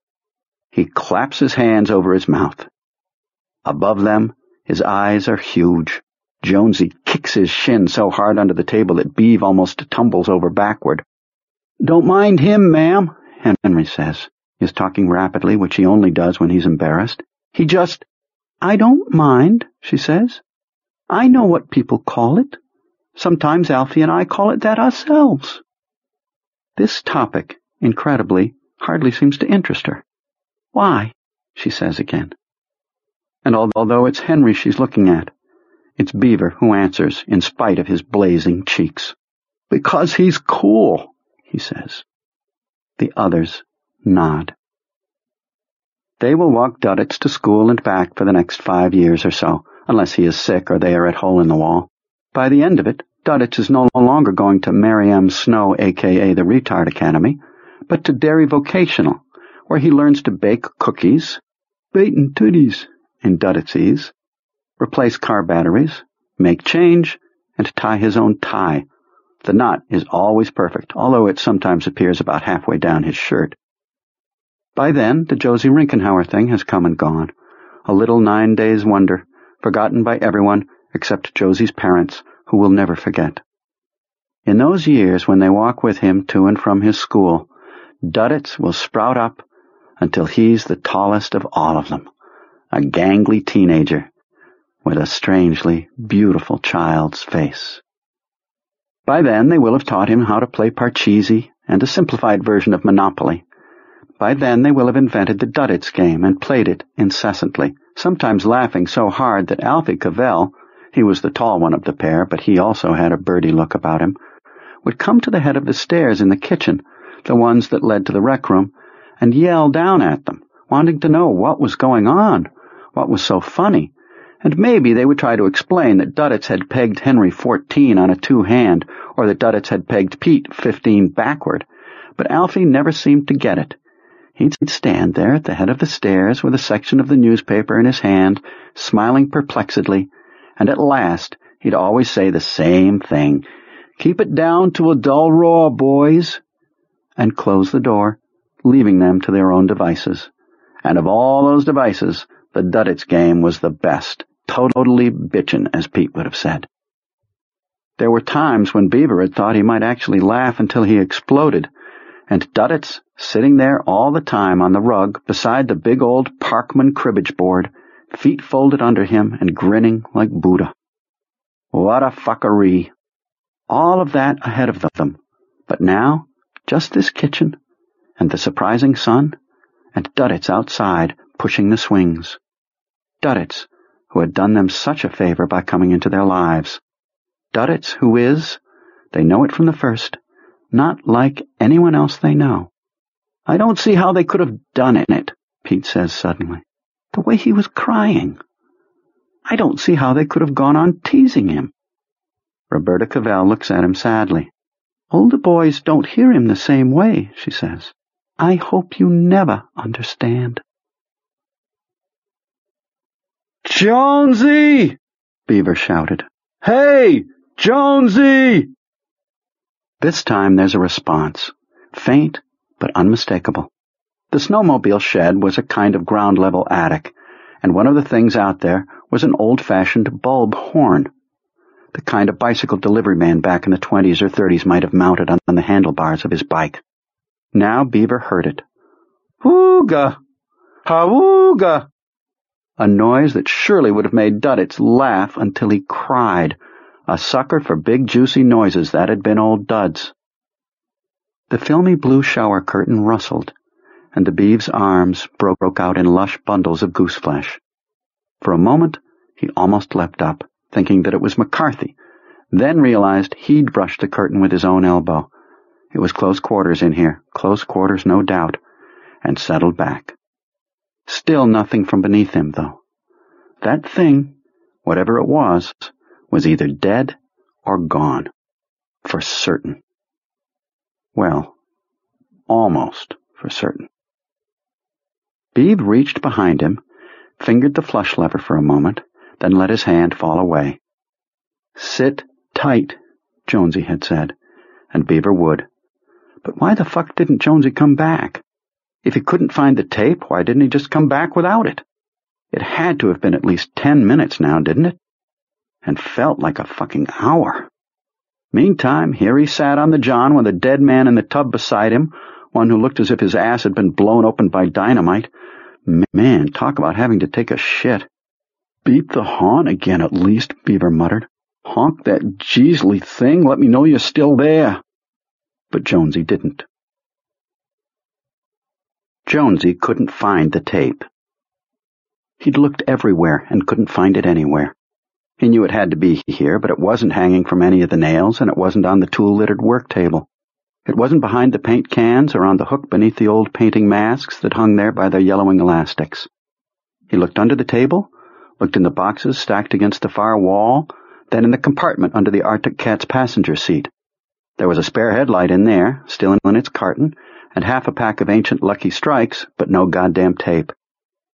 S1: He claps his hands over his mouth. Above them, his eyes are huge. Jonesy kicks his shin so hard under the table that Beav almost tumbles over backward. Don't mind him, ma'am, Henry says. He is talking rapidly, which he only does when he's embarrassed. He just... I don't mind, she says. I know what people call it. Sometimes Alfie and I call it that ourselves. This topic, incredibly, hardly seems to interest her. Why? She says again. And although it's Henry she's looking at, it's Beaver who answers in spite of his blazing cheeks. Because he's cool, he says. The others nod. They will walk Duddits to school and back for the next five years or so, unless he is sick or they are at Hole-in-the-Wall. By the end of it, Duddits is no longer going to Mary M. Snow, a k a the Retard Academy, but to Dairy Vocational, where he learns to bake cookies. Baitin' titties, in Duditsy's, replace car batteries, make change, and tie his own tie. The knot is always perfect, although it sometimes appears about halfway down his shirt. By then, the Josie Rinkenhauer thing has come and gone, a little nine days' wonder, forgotten by everyone except Josie's parents, who will never forget. In those years when they walk with him to and from his school, Duditz will sprout up until he's the tallest of all of them, a gangly teenager with a strangely beautiful child's face. By then they will have taught him how to play Parcheesi and a simplified version of Monopoly. By then they will have invented the Duditz game and played it incessantly, sometimes laughing so hard that Alfie Cavell, he was the tall one of the pair, but he also had a birdy look about him, would come to the head of the stairs in the kitchen, the ones that led to the rec room, and yell down at them, wanting to know what was going on, what was so funny, and maybe they would try to explain that Duditz had pegged Henry fourteen on a two-hand, or that Duditz had pegged Pete fifteen backward, but Alfie never seemed to get it. He'd stand there at the head of the stairs with a section of the newspaper in his hand, smiling perplexedly, and at last he'd always say the same thing, "Keep it down to a dull roar, boys," and close the door, leaving them to their own devices. And of all those devices, the Duditz game was the best, totally bitchin', as Pete would have said. There were times when Beaver had thought he might actually laugh until he exploded, and Duditz, sitting there all the time on the rug beside the big old Parkman cribbage board, feet folded under him and grinning like Buddha. What a fuckery! All of that ahead of them, but now, just this kitchen, and the surprising sun, and Duditz outside pushing the swings. Duditz, who had done them such a favor by coming into their lives. Duditz, who is, they know it from the first, not like anyone else they know. "I don't see how they could have done it," Pete says suddenly. "The way he was crying. I don't see how they could have gone on teasing him." Roberta Cavell looks at him sadly. "Older boys don't hear him the same way," she says. "I hope you never understand." "Jonesy!" Beaver shouted. "Hey, Jonesy!" This time there's a response, faint but unmistakable. The snowmobile shed was a kind of ground-level attic, and one of the things out there was an old-fashioned bulb horn, the kind a bicycle delivery man back in the twenties or thirties might have mounted on the handlebars of his bike. Now Beaver heard it. "Ooga! Ha-ooga!" A noise that surely would have made Duditz laugh until he cried. A sucker for big juicy noises, that had been old Duds. The filmy blue shower curtain rustled, and the Beeve's arms broke out in lush bundles of gooseflesh. For a moment he almost leapt up, thinking that it was McCarthy, then realized he'd brushed the curtain with his own elbow. It was close quarters in here, close quarters no doubt, and settled back. Still nothing from beneath him, though. That thing, whatever it was, was either dead or gone. For certain. Well, almost for certain. Beeve reached behind him, fingered the flush lever for a moment, then let his hand fall away. "Sit tight," Jonesy had said, and Beaver would. But why the fuck didn't Jonesy come back? If he couldn't find the tape, why didn't he just come back without it? It had to have been at least ten minutes now, didn't it? And felt like a fucking hour. Meantime, here he sat on the john with a dead man in the tub beside him, one who looked as if his ass had been blown open by dynamite. Man, talk about having to take a shit. "Beep the horn again at least," Beaver muttered. "Honk that Jeesley thing, let me know you're still there." But Jonesy didn't. Jonesy couldn't find the tape. He'd looked everywhere and couldn't find it anywhere. He knew it had to be here, but it wasn't hanging from any of the nails, and it wasn't on the tool-littered work table. It wasn't behind the paint cans or on the hook beneath the old painting masks that hung there by their yellowing elastics. He looked under the table, looked in the boxes stacked against the far wall, then in the compartment under the Arctic Cat's passenger seat. There was a spare headlight in there, still in its carton, and half a pack of ancient Lucky Strikes, but no goddamn tape.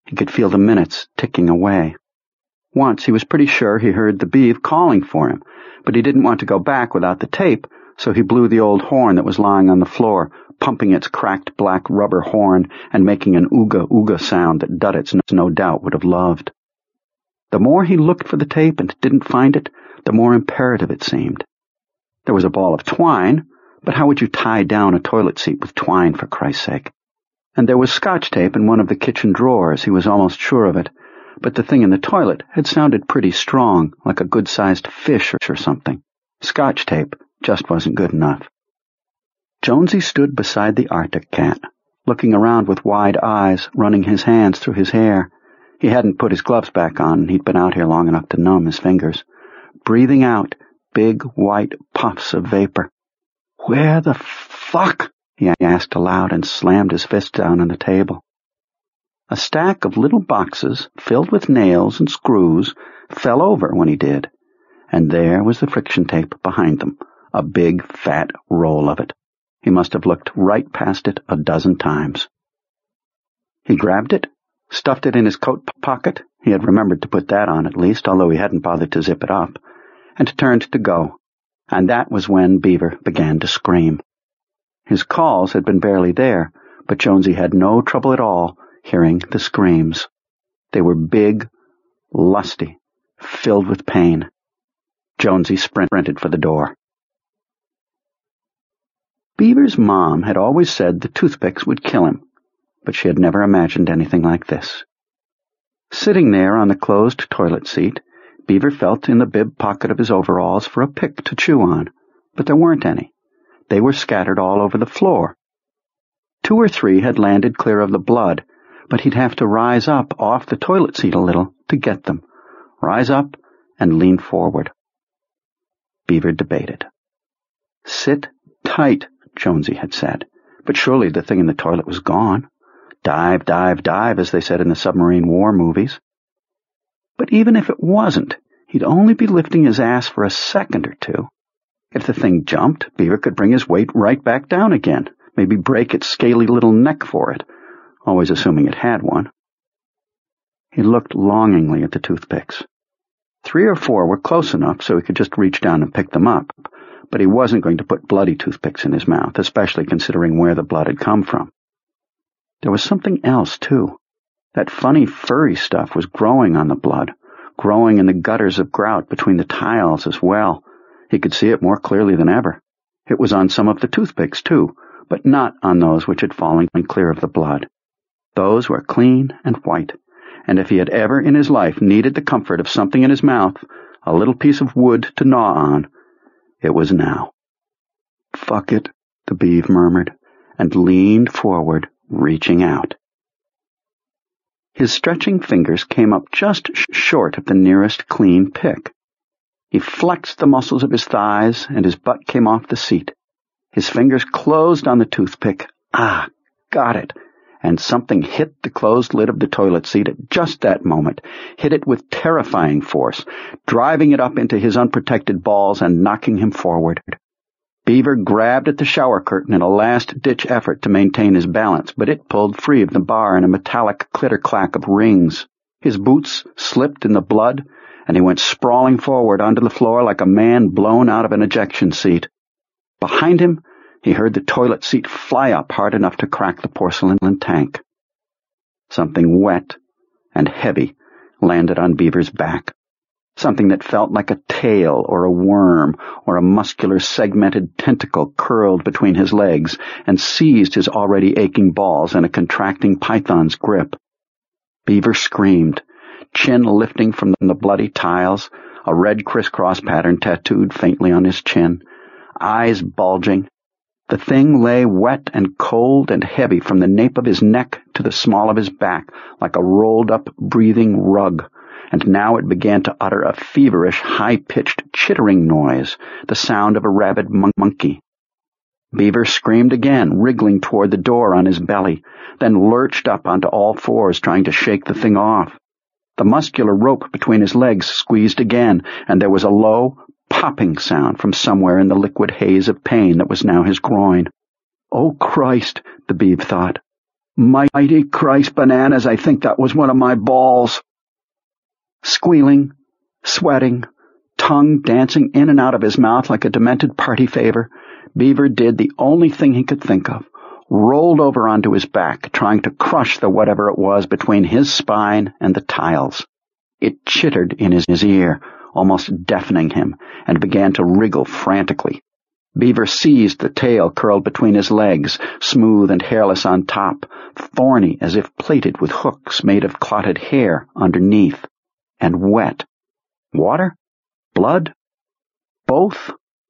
S1: He could feel the minutes ticking away. Once he was pretty sure he heard the beeve calling for him, but he didn't want to go back without the tape, so he blew the old horn that was lying on the floor, pumping its cracked black rubber horn and making an ooga-ooga sound that Duddits no doubt would have loved. The more he looked for the tape and didn't find it, the more imperative it seemed. There was a ball of twine, but how would you tie down a toilet seat with twine, for Christ's sake? And there was Scotch tape in one of the kitchen drawers, he was almost sure of it, but the thing in the toilet had sounded pretty strong, like a good-sized fish or something. Scotch tape just wasn't good enough. Jonesy stood beside the Arctic cat, looking around with wide eyes, running his hands through his hair. He hadn't put his gloves back on, and he'd been out here long enough to numb his fingers. Breathing out big white puffs of vapor. "Where the fuck?" he asked aloud and slammed his fist down on the table. A stack of little boxes filled with nails and screws fell over when he did, and there was the friction tape behind them, a big fat roll of it. He must have looked right past it a dozen times. He grabbed it, stuffed it in his coat pocket, he had remembered to put that on at least, although he hadn't bothered to zip it up, and turned to go, and that was when Beaver began to scream. His calls had been barely there, but Jonesy had no trouble at all hearing the screams. They were big, lusty, filled with pain. Jonesy sprinted for the door. Beaver's mom had always said the toothpicks would kill him, but she had never imagined anything like this. Sitting there on the closed toilet seat, Beaver felt in the bib pocket of his overalls for a pick to chew on, but there weren't any. They were scattered all over the floor. Two or three had landed clear of the blood, but he'd have to rise up off the toilet seat a little to get them. Rise up and lean forward. Beaver debated. Sit tight, Jonesy had said, but surely the thing in the toilet was gone. Dive, dive, dive, as they said in the submarine war movies. But even if it wasn't, he'd only be lifting his ass for a second or two. If the thing jumped, Beaver could bring his weight right back down again, maybe break its scaly little neck for it, always assuming it had one. He looked longingly at the toothpicks. Three or four were close enough so he could just reach down and pick them up, but he wasn't going to put bloody toothpicks in his mouth, especially considering where the blood had come from. There was something else, too. That funny furry stuff was growing on the blood, growing in the gutters of grout between the tiles as well. He could see it more clearly than ever. It was on some of the toothpicks, too, but not on those which had fallen clear of the blood. Those were clean and white, and if he had ever in his life needed the comfort of something in his mouth, a little piece of wood to gnaw on, it was now. "Fuck it," the beeve murmured, and leaned forward, reaching out. His stretching fingers came up just sh- short of the nearest clean pick. He flexed the muscles of his thighs, and his butt came off the seat. His fingers closed on the toothpick. Ah, got it. And something hit the closed lid of the toilet seat at just that moment, hit it with terrifying force, driving it up into his unprotected balls and knocking him forward. Beaver grabbed at the shower curtain in a last-ditch effort to maintain his balance, but it pulled free of the bar in a metallic clitter-clack of rings. His boots slipped in the blood, and he went sprawling forward onto the floor like a man blown out of an ejection seat. Behind him, he heard the toilet seat fly up hard enough to crack the porcelain tank. Something wet and heavy landed on Beaver's back. Something that felt like a tail or a worm or a muscular segmented tentacle curled between his legs and seized his already aching balls in a contracting python's grip. Beaver screamed, chin lifting from the bloody tiles, a red crisscross pattern tattooed faintly on his chin, eyes bulging. The thing lay wet and cold and heavy from the nape of his neck to the small of his back like a rolled-up, breathing rug. And now it began to utter a feverish, high-pitched, chittering noise, the sound of a rabid mon- monkey. Beaver screamed again, wriggling toward the door on his belly, then lurched up onto all fours, trying to shake the thing off. The muscular rope between his legs squeezed again, and there was a low, popping sound from somewhere in the liquid haze of pain that was now his groin. "Oh, Christ," the beeve thought.
S2: Mighty Christ bananas, I think that was one of my balls.
S1: Squealing, sweating, tongue dancing in and out of his mouth like a demented party favor, Beaver did the only thing he could think of, rolled over onto his back, trying to crush the whatever it was between his spine and the tiles. It chittered in his, his ear, almost deafening him, and began to wriggle frantically. Beaver seized the tail curled between his legs, smooth and hairless on top, thorny as if plated with hooks made of clotted hair underneath, and wet. Water? Blood? Both?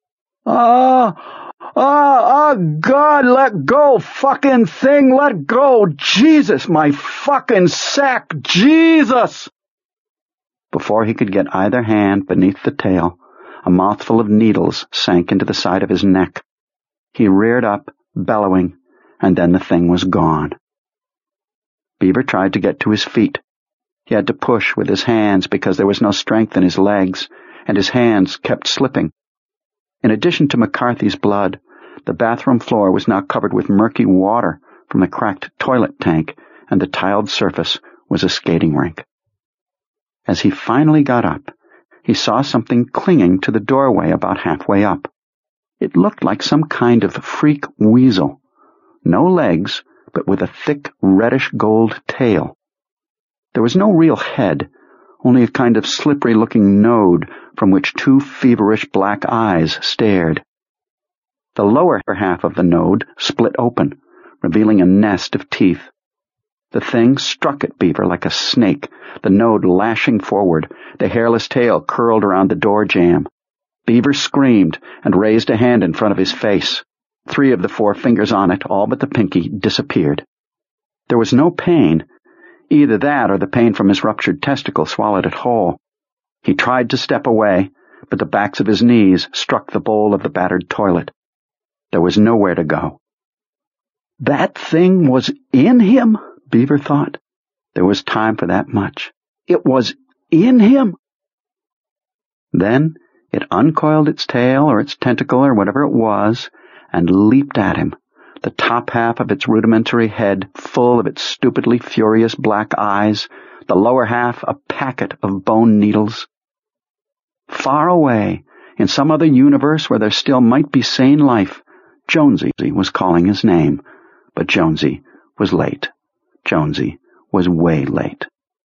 S2: Ah! Ah! Oh, God, let go! Fucking thing, let go! Jesus, my fucking sack! Jesus!
S1: Before he could get either hand beneath the tail, a mouthful of needles sank into the side of his neck. He reared up, bellowing, and then the thing was gone. Beaver tried to get to his feet. He had to push with his hands because there was no strength in his legs, and his hands kept slipping. In addition to McCarthy's blood, the bathroom floor was now covered with murky water from the cracked toilet tank, and the tiled surface was a skating rink. As he finally got up, he saw something clinging to the doorway about halfway up. It looked like some kind of freak weasel. No legs, but with a thick reddish-gold tail. There was no real head, only a kind of slippery-looking node from which two feverish black eyes stared. The lower half of the node split open, revealing a nest of teeth. The thing struck at Beaver like a snake, the node lashing forward, the hairless tail curled around the door jamb. Beaver screamed and raised a hand in front of his face. Three of the four fingers on it, all but the pinky, disappeared. There was no pain. Either that or the pain from his ruptured testicle swallowed it whole. He tried to step away, but the backs of his knees struck the bowl of the battered toilet. There was nowhere to go. That thing was in him, Beaver thought. There was time for that much. It was in him. Then it uncoiled its tail or its tentacle or whatever it was and leaped at him, the top half of its rudimentary head full of its stupidly furious black eyes, the lower half a packet of bone needles. Far away, in some other universe where there still might be sane life, Jonesy was calling his name, but Jonesy was late. Jonesy was way late.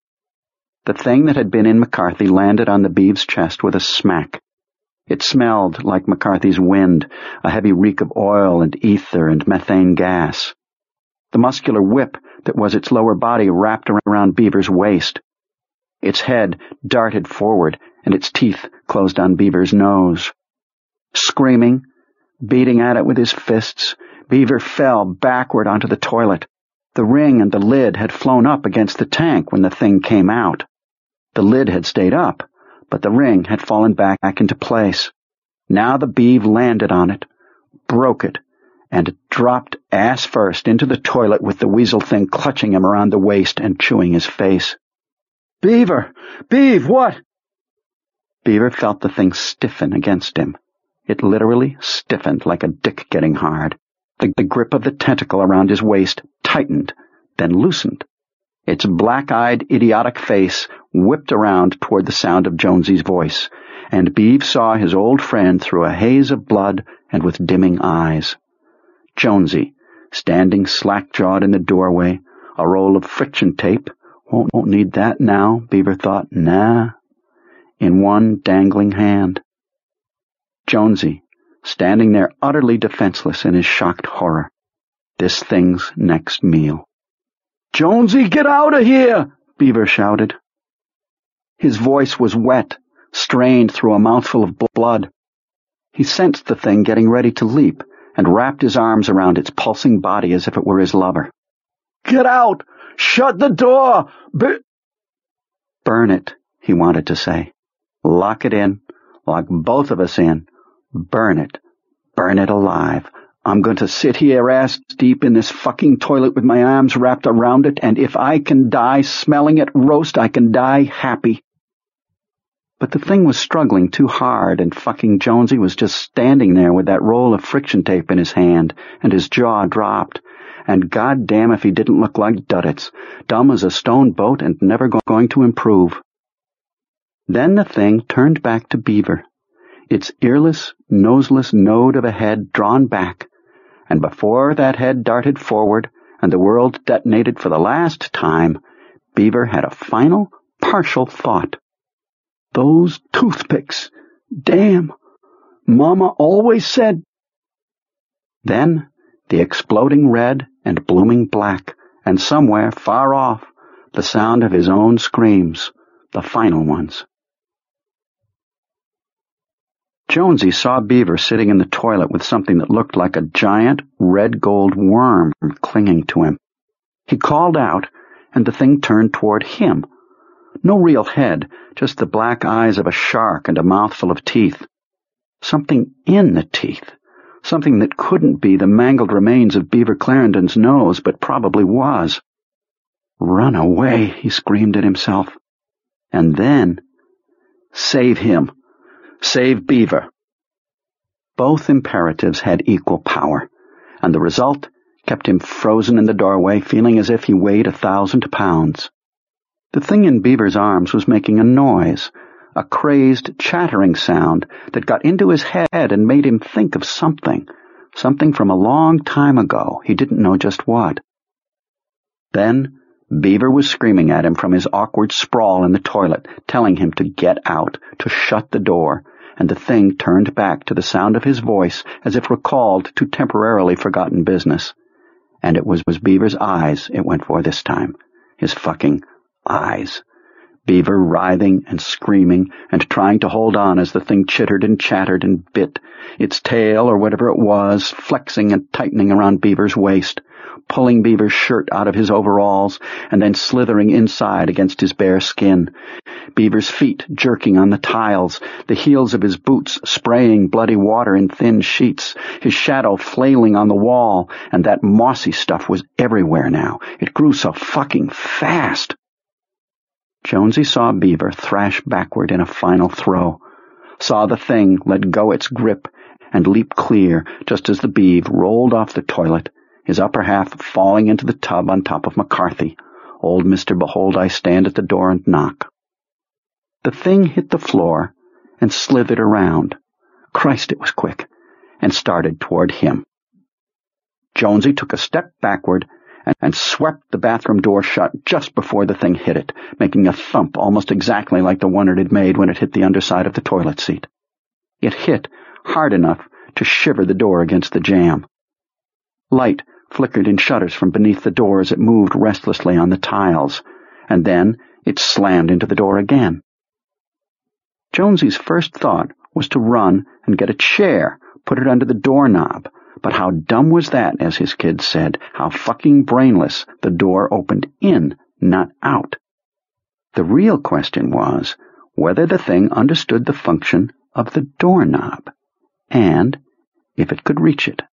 S1: The thing that had been in McCarthy landed on the Beeve's chest with a smack. It smelled like McCarthy's wind, a heavy reek of oil and ether and methane gas. The muscular whip that was its lower body wrapped around Beaver's waist. Its head darted forward, and its teeth closed on Beaver's nose. Screaming, beating at it with his fists, Beaver fell backward onto the toilet. The ring and the lid had flown up against the tank when the thing came out. The lid had stayed up, but the ring had fallen back into place. Now the Beeve landed on it, broke it, and dropped ass first into the toilet with the weasel thing clutching him around the waist and chewing his face.
S2: Beaver! Beeve, what?
S1: Beaver felt the thing stiffen against him. It literally stiffened like a dick getting hard. The, the grip of the tentacle around his waist tightened, then loosened. Its black-eyed, idiotic face whipped around toward the sound of Jonesy's voice, and Beeve saw his old friend through a haze of blood and with dimming eyes. Jonesy, standing slack-jawed in the doorway, a roll of friction tape. Won't, won't need that now, Beaver thought. Nah. In one dangling hand. Jonesy, standing there utterly defenseless in his shocked horror. This thing's next meal.
S2: "Jonesy, get out of here!"
S1: Beaver shouted. His voice was wet, strained through a mouthful of blood. He sensed the thing getting ready to leap and wrapped his arms around its pulsing body as if it were his lover.
S2: "Get out! Shut the door! Be-
S1: Burn it," he wanted to say. Lock it in. Lock both of us in. Burn it. Burn it alive. I'm going to sit here ass deep in this fucking toilet with my arms wrapped around it, and if I can die smelling it roast, I can die happy. But the thing was struggling too hard, and fucking Jonesy was just standing there with that roll of friction tape in his hand, and his jaw dropped, and goddamn if he didn't look like Duddits, dumb as a stone boat and never go- going to improve. Then the thing turned back to Beaver, its earless, noseless node of a head drawn back, and before that head darted forward and the world detonated for the last time, Beaver had a final, partial thought. Those toothpicks! Damn! Mama always said... Then the exploding red and blooming black, and somewhere far off, the sound of his own screams, the final ones. Jonesy saw Beaver sitting in the toilet with something that looked like a giant red-gold worm clinging to him. He called out, and the thing turned toward him. No real head, just the black eyes of a shark and a mouthful of teeth. Something in the teeth. Something that couldn't be the mangled remains of Beaver Clarendon's nose, but probably was. Run away, he screamed at himself. And then, save him. Save Beaver. Both imperatives had equal power, and the result kept him frozen in the doorway, feeling as if he weighed a thousand pounds. The thing in Beaver's arms was making a noise, a crazed, chattering sound that got into his head and made him think of something, something from a long time ago. He didn't know just what. Then Beaver was screaming at him from his awkward sprawl in the toilet, telling him to get out, to shut the door, and the thing turned back to the sound of his voice as if recalled to temporarily forgotten business. And it was, was Beaver's eyes it went for this time. His fucking eyes. Beaver writhing and screaming and trying to hold on as the thing chittered and chattered and bit, its tail or whatever it was flexing and tightening around Beaver's waist, pulling Beaver's shirt out of his overalls and then slithering inside against his bare skin. Beaver's feet jerking on the tiles, the heels of his boots spraying bloody water in thin sheets, his shadow flailing on the wall, and that mossy stuff was everywhere now. It grew so fucking fast. Jonesy saw Beaver thrash backward in a final throw, saw the thing let go its grip and leap clear just as the beeve rolled off the toilet, his upper half falling into the tub on top of McCarthy. Old Mister Behold I stand at the door and knock. The thing hit the floor and slithered around. Christ, it was quick, and started toward him. Jonesy took a step backward and swept the bathroom door shut just before the thing hit it, making a thump almost exactly like the one it had made when it hit the underside of the toilet seat. It hit hard enough to shiver the door against the jamb. Light flickered in shutters from beneath the door as it moved restlessly on the tiles, and then it slammed into the door again. Jonesy's first thought was to run and get a chair, put it under the doorknob, but how dumb was that, as his kids said, how fucking brainless. The door opened in, not out. The real question was whether the thing understood the function of the doorknob, and if it could reach it.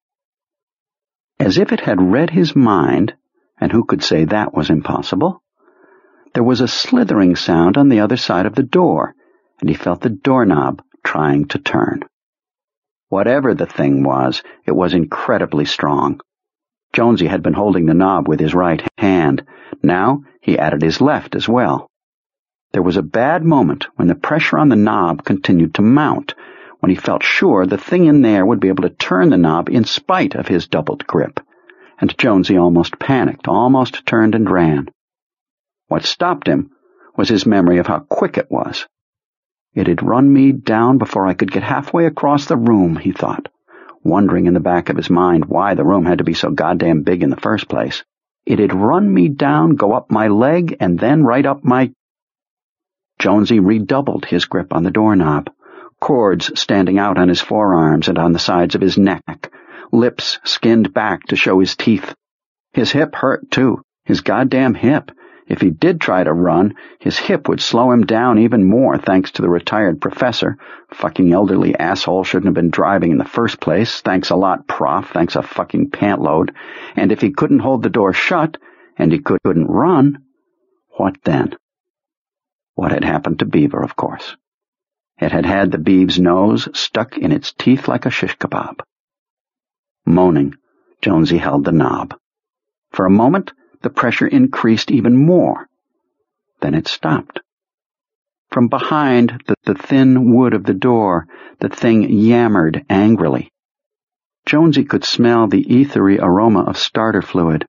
S1: As if it had read his mind, and who could say that was impossible, there was a slithering sound on the other side of the door, and he felt the doorknob trying to turn. Whatever the thing was, it was incredibly strong. Jonesy had been holding the knob with his right hand. Now he added his left as well. There was a bad moment when the pressure on the knob continued to mount, when he felt sure the thing in there would be able to turn the knob in spite of his doubled grip. And Jonesy almost panicked, almost turned and ran. What stopped him was his memory of how quick it was. It had run me down before I could get halfway across the room, he thought, wondering in the back of his mind why the room had to be so goddamn big in the first place. It had run me down, go up my leg, and then right up my... Jonesy redoubled his grip on the doorknob, cords standing out on his forearms and on the sides of his neck, lips skinned back to show his teeth. His hip hurt, too, his goddamn hip. If he did try to run, his hip would slow him down even more thanks to the retired professor. Fucking elderly asshole shouldn't have been driving in the first place. Thanks a lot, Prof. Thanks a fucking pantload. And if he couldn't hold the door shut, and he couldn't run, what then? What had happened to Beaver, of course. It had had the beeve's nose stuck in its teeth like a shish kebab. Moaning, Jonesy held the knob. For a moment, the pressure increased even more. Then it stopped. From behind the, the thin wood of the door, the thing yammered angrily. Jonesy could smell the ethery aroma of starter fluid.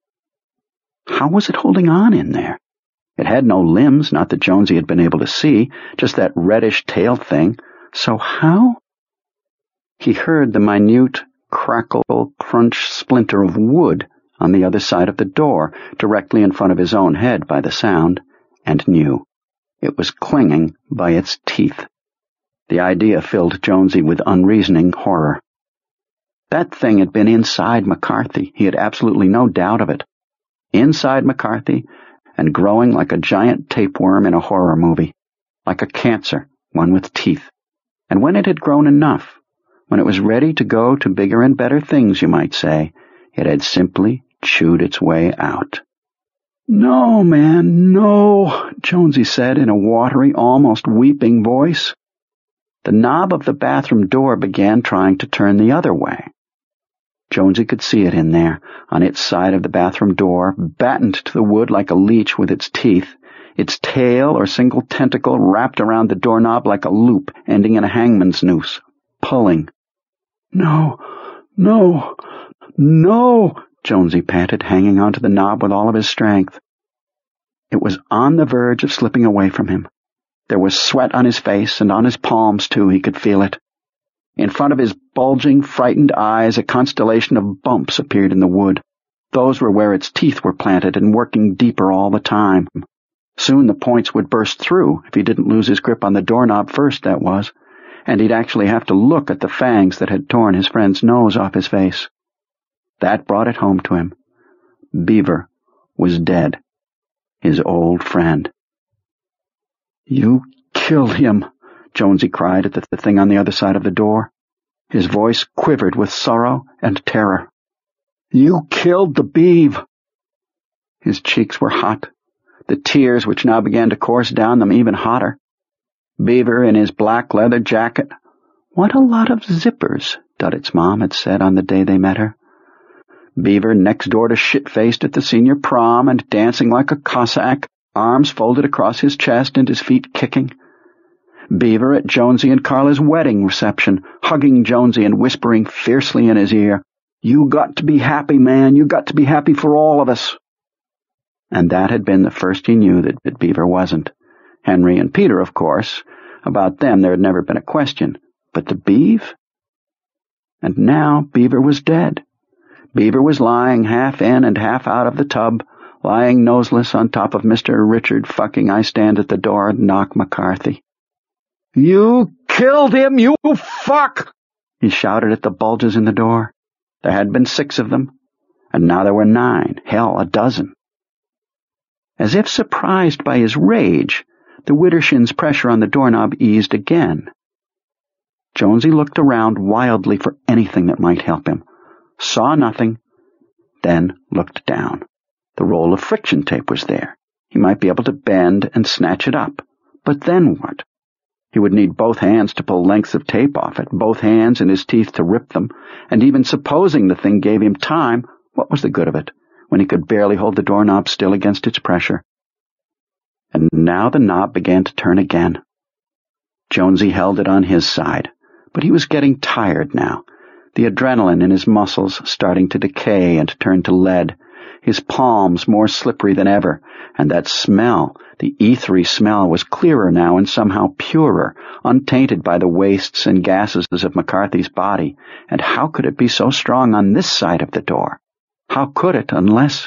S1: How was it holding on in there? It had no limbs, not that Jonesy had been able to see, just that reddish tail thing. So how? He heard the minute crackle, crunch splinter of wood on the other side of the door, directly in front of his own head by the sound, and knew. It was clinging by its teeth. The idea filled Jonesy with unreasoning horror. That thing had been inside McCarthy. He had absolutely no doubt of it. Inside McCarthy, and growing like a giant tapeworm in a horror movie. Like a cancer, one with teeth. And when it had grown enough, when it was ready to go to bigger and better things, you might say, it had simply chewed its way out. "No, man, no," Jonesy said in a watery, almost weeping voice. The knob of the bathroom door began trying to turn the other way. Jonesy could see it in there, on its side of the bathroom door, battened to the wood like a leech with its teeth, its tail or single tentacle wrapped around the doorknob like a loop, ending in a hangman's noose, pulling. "No, no, no," Jonesy panted, hanging onto the knob with all of his strength. It was on the verge of slipping away from him. There was sweat on his face, and on his palms, too, he could feel it. In front of his bulging, frightened eyes, a constellation of bumps appeared in the wood. Those were where its teeth were planted and working deeper all the time. Soon the points would burst through, if he didn't lose his grip on the doorknob first, that was, and he'd actually have to look at the fangs that had torn his friend's nose off his face. That brought it home to him. Beaver was dead. His old friend. "You killed him," Jonesy cried at the, the thing on the other side of the door. His voice quivered with sorrow and terror. "You killed the beeve." His cheeks were hot, the tears which now began to course down them even hotter. Beaver in his black leather jacket. What a lot of zippers, Duddit's mom had said on the day they met her. Beaver next door to shit-faced at the senior prom and dancing like a Cossack, arms folded across his chest and his feet kicking. Beaver at Jonesy and Carla's wedding reception, hugging Jonesy and whispering fiercely in his ear, "You got to be happy, man. You got to be happy for all of us." And that had been the first he knew that, that Beaver wasn't. Henry and Peter, of course. About them there had never been a question. But the beeve? And now Beaver was dead. Beaver was lying half in and half out of the tub, lying noseless on top of Mister Richard fucking I stand at the door and knock McCarthy. "You killed him, you fuck!" he shouted at the bulges in the door. There had been six of them, and now there were nine, hell, a dozen. As if surprised by his rage, the Widdershin's pressure on the doorknob eased again. Jonesy looked around wildly for anything that might help him, saw nothing, then looked down. The roll of friction tape was there. He might be able to bend and snatch it up. But then what? He would need both hands to pull lengths of tape off it, both hands and his teeth to rip them, and even supposing the thing gave him time, what was the good of it, when he could barely hold the doorknob still against its pressure? And now the knob began to turn again. Jonesy held it on his side, but he was getting tired now, the adrenaline in his muscles starting to decay and turn to lead, his palms more slippery than ever, and that smell, the ethery smell, was clearer now and somehow purer, untainted by the wastes and gases of McCarthy's body. And how could it be so strong on this side of the door? How could it, unless...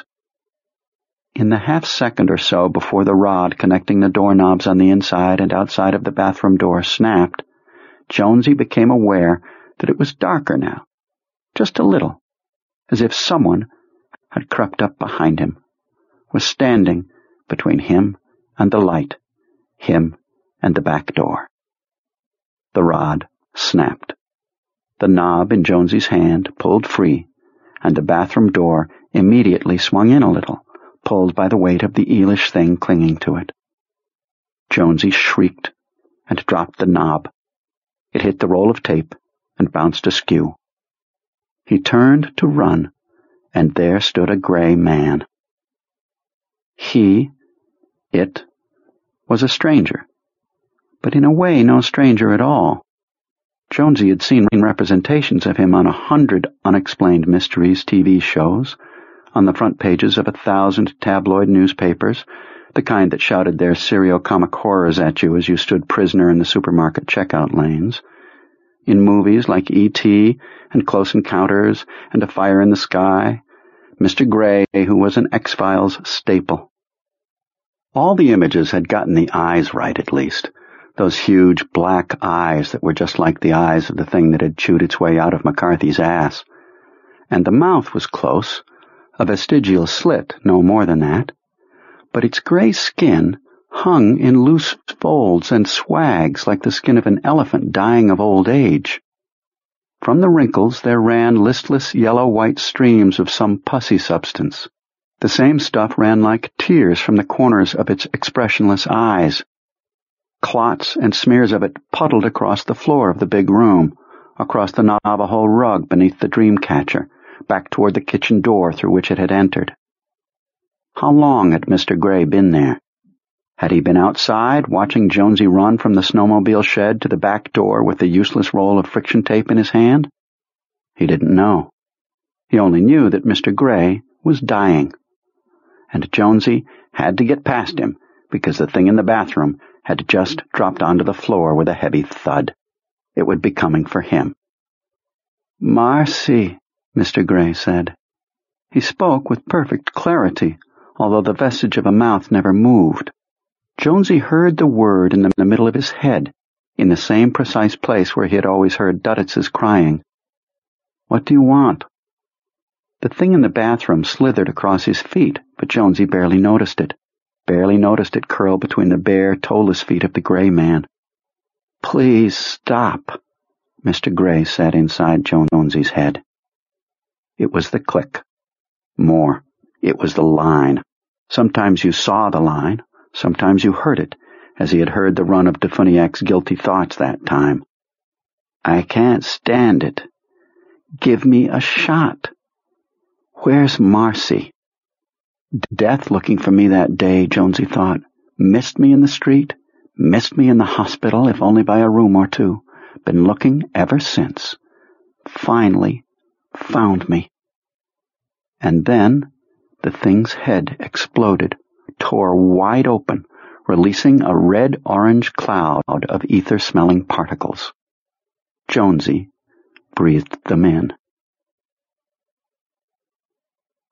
S1: In the half-second or so before the rod connecting the doorknobs on the inside and outside of the bathroom door snapped, Jonesy became aware that it was darker now, just a little, as if someone had crept up behind him, was standing between him and the light, him and the back door. The rod snapped. The knob in Jonesy's hand pulled free, and the bathroom door immediately swung in a little, pulled by the weight of the eelish thing clinging to it. Jonesy shrieked and dropped the knob. It hit the roll of tape and bounced askew. He turned to run, and there stood a gray man. He, it, was a stranger, but in a way no stranger at all. Jonesy had seen representations of him on a hundred unexplained mysteries T V shows, on the front pages of a thousand tabloid newspapers, the kind that shouted their serio-comic horrors at you as you stood prisoner in the supermarket checkout lanes, in movies like E T and Close Encounters and A Fire in the Sky, Mister Gray, who was an X-Files staple. All the images had gotten the eyes right, at least. Those huge black eyes that were just like the eyes of the thing that had chewed its way out of McCarthy's ass. And the mouth was close, a vestigial slit, no more than that. But its gray skin hung in loose folds and swags like the skin of an elephant dying of old age. From the wrinkles there ran listless yellow-white streams of some pussy substance. The same stuff ran like tears from the corners of its expressionless eyes. Clots and smears of it puddled across the floor of the big room, across the Navajo rug beneath the dream catcher, back toward the kitchen door through which it had entered. How long had Mister Gray been there? Had he been outside, watching Jonesy run from the snowmobile shed to the back door with the useless roll of friction tape in his hand? He didn't know. He only knew that Mister Gray was dying. And Jonesy had to get past him, because the thing in the bathroom had just dropped onto the floor with a heavy thud. It would be coming for him. "Marcy," Mister Gray said. He spoke with perfect clarity, although the vestige of a mouth never moved. Jonesy heard the word in the middle of his head, in the same precise place where he had always heard Duditz's crying. "What do you want?" The thing in the bathroom slithered across his feet, but Jonesy barely noticed it. Barely noticed it curl between the bare, toeless feet of the gray man. "Please stop," Mister Gray said inside Jonesy's head. It was the click. More. It was the line. Sometimes you saw the line. Sometimes you heard it, as he had heard the run of Defuniak's guilty thoughts that time. "I can't stand it. Give me a shot. Where's Marcy?" Death looking for me that day, Jonesy thought. Missed me in the street, missed me in the hospital, if only by a room or two. Been looking ever since. Finally found me. And then the thing's head exploded, tore wide open, releasing a red-orange cloud of ether-smelling particles. Jonesy breathed them in.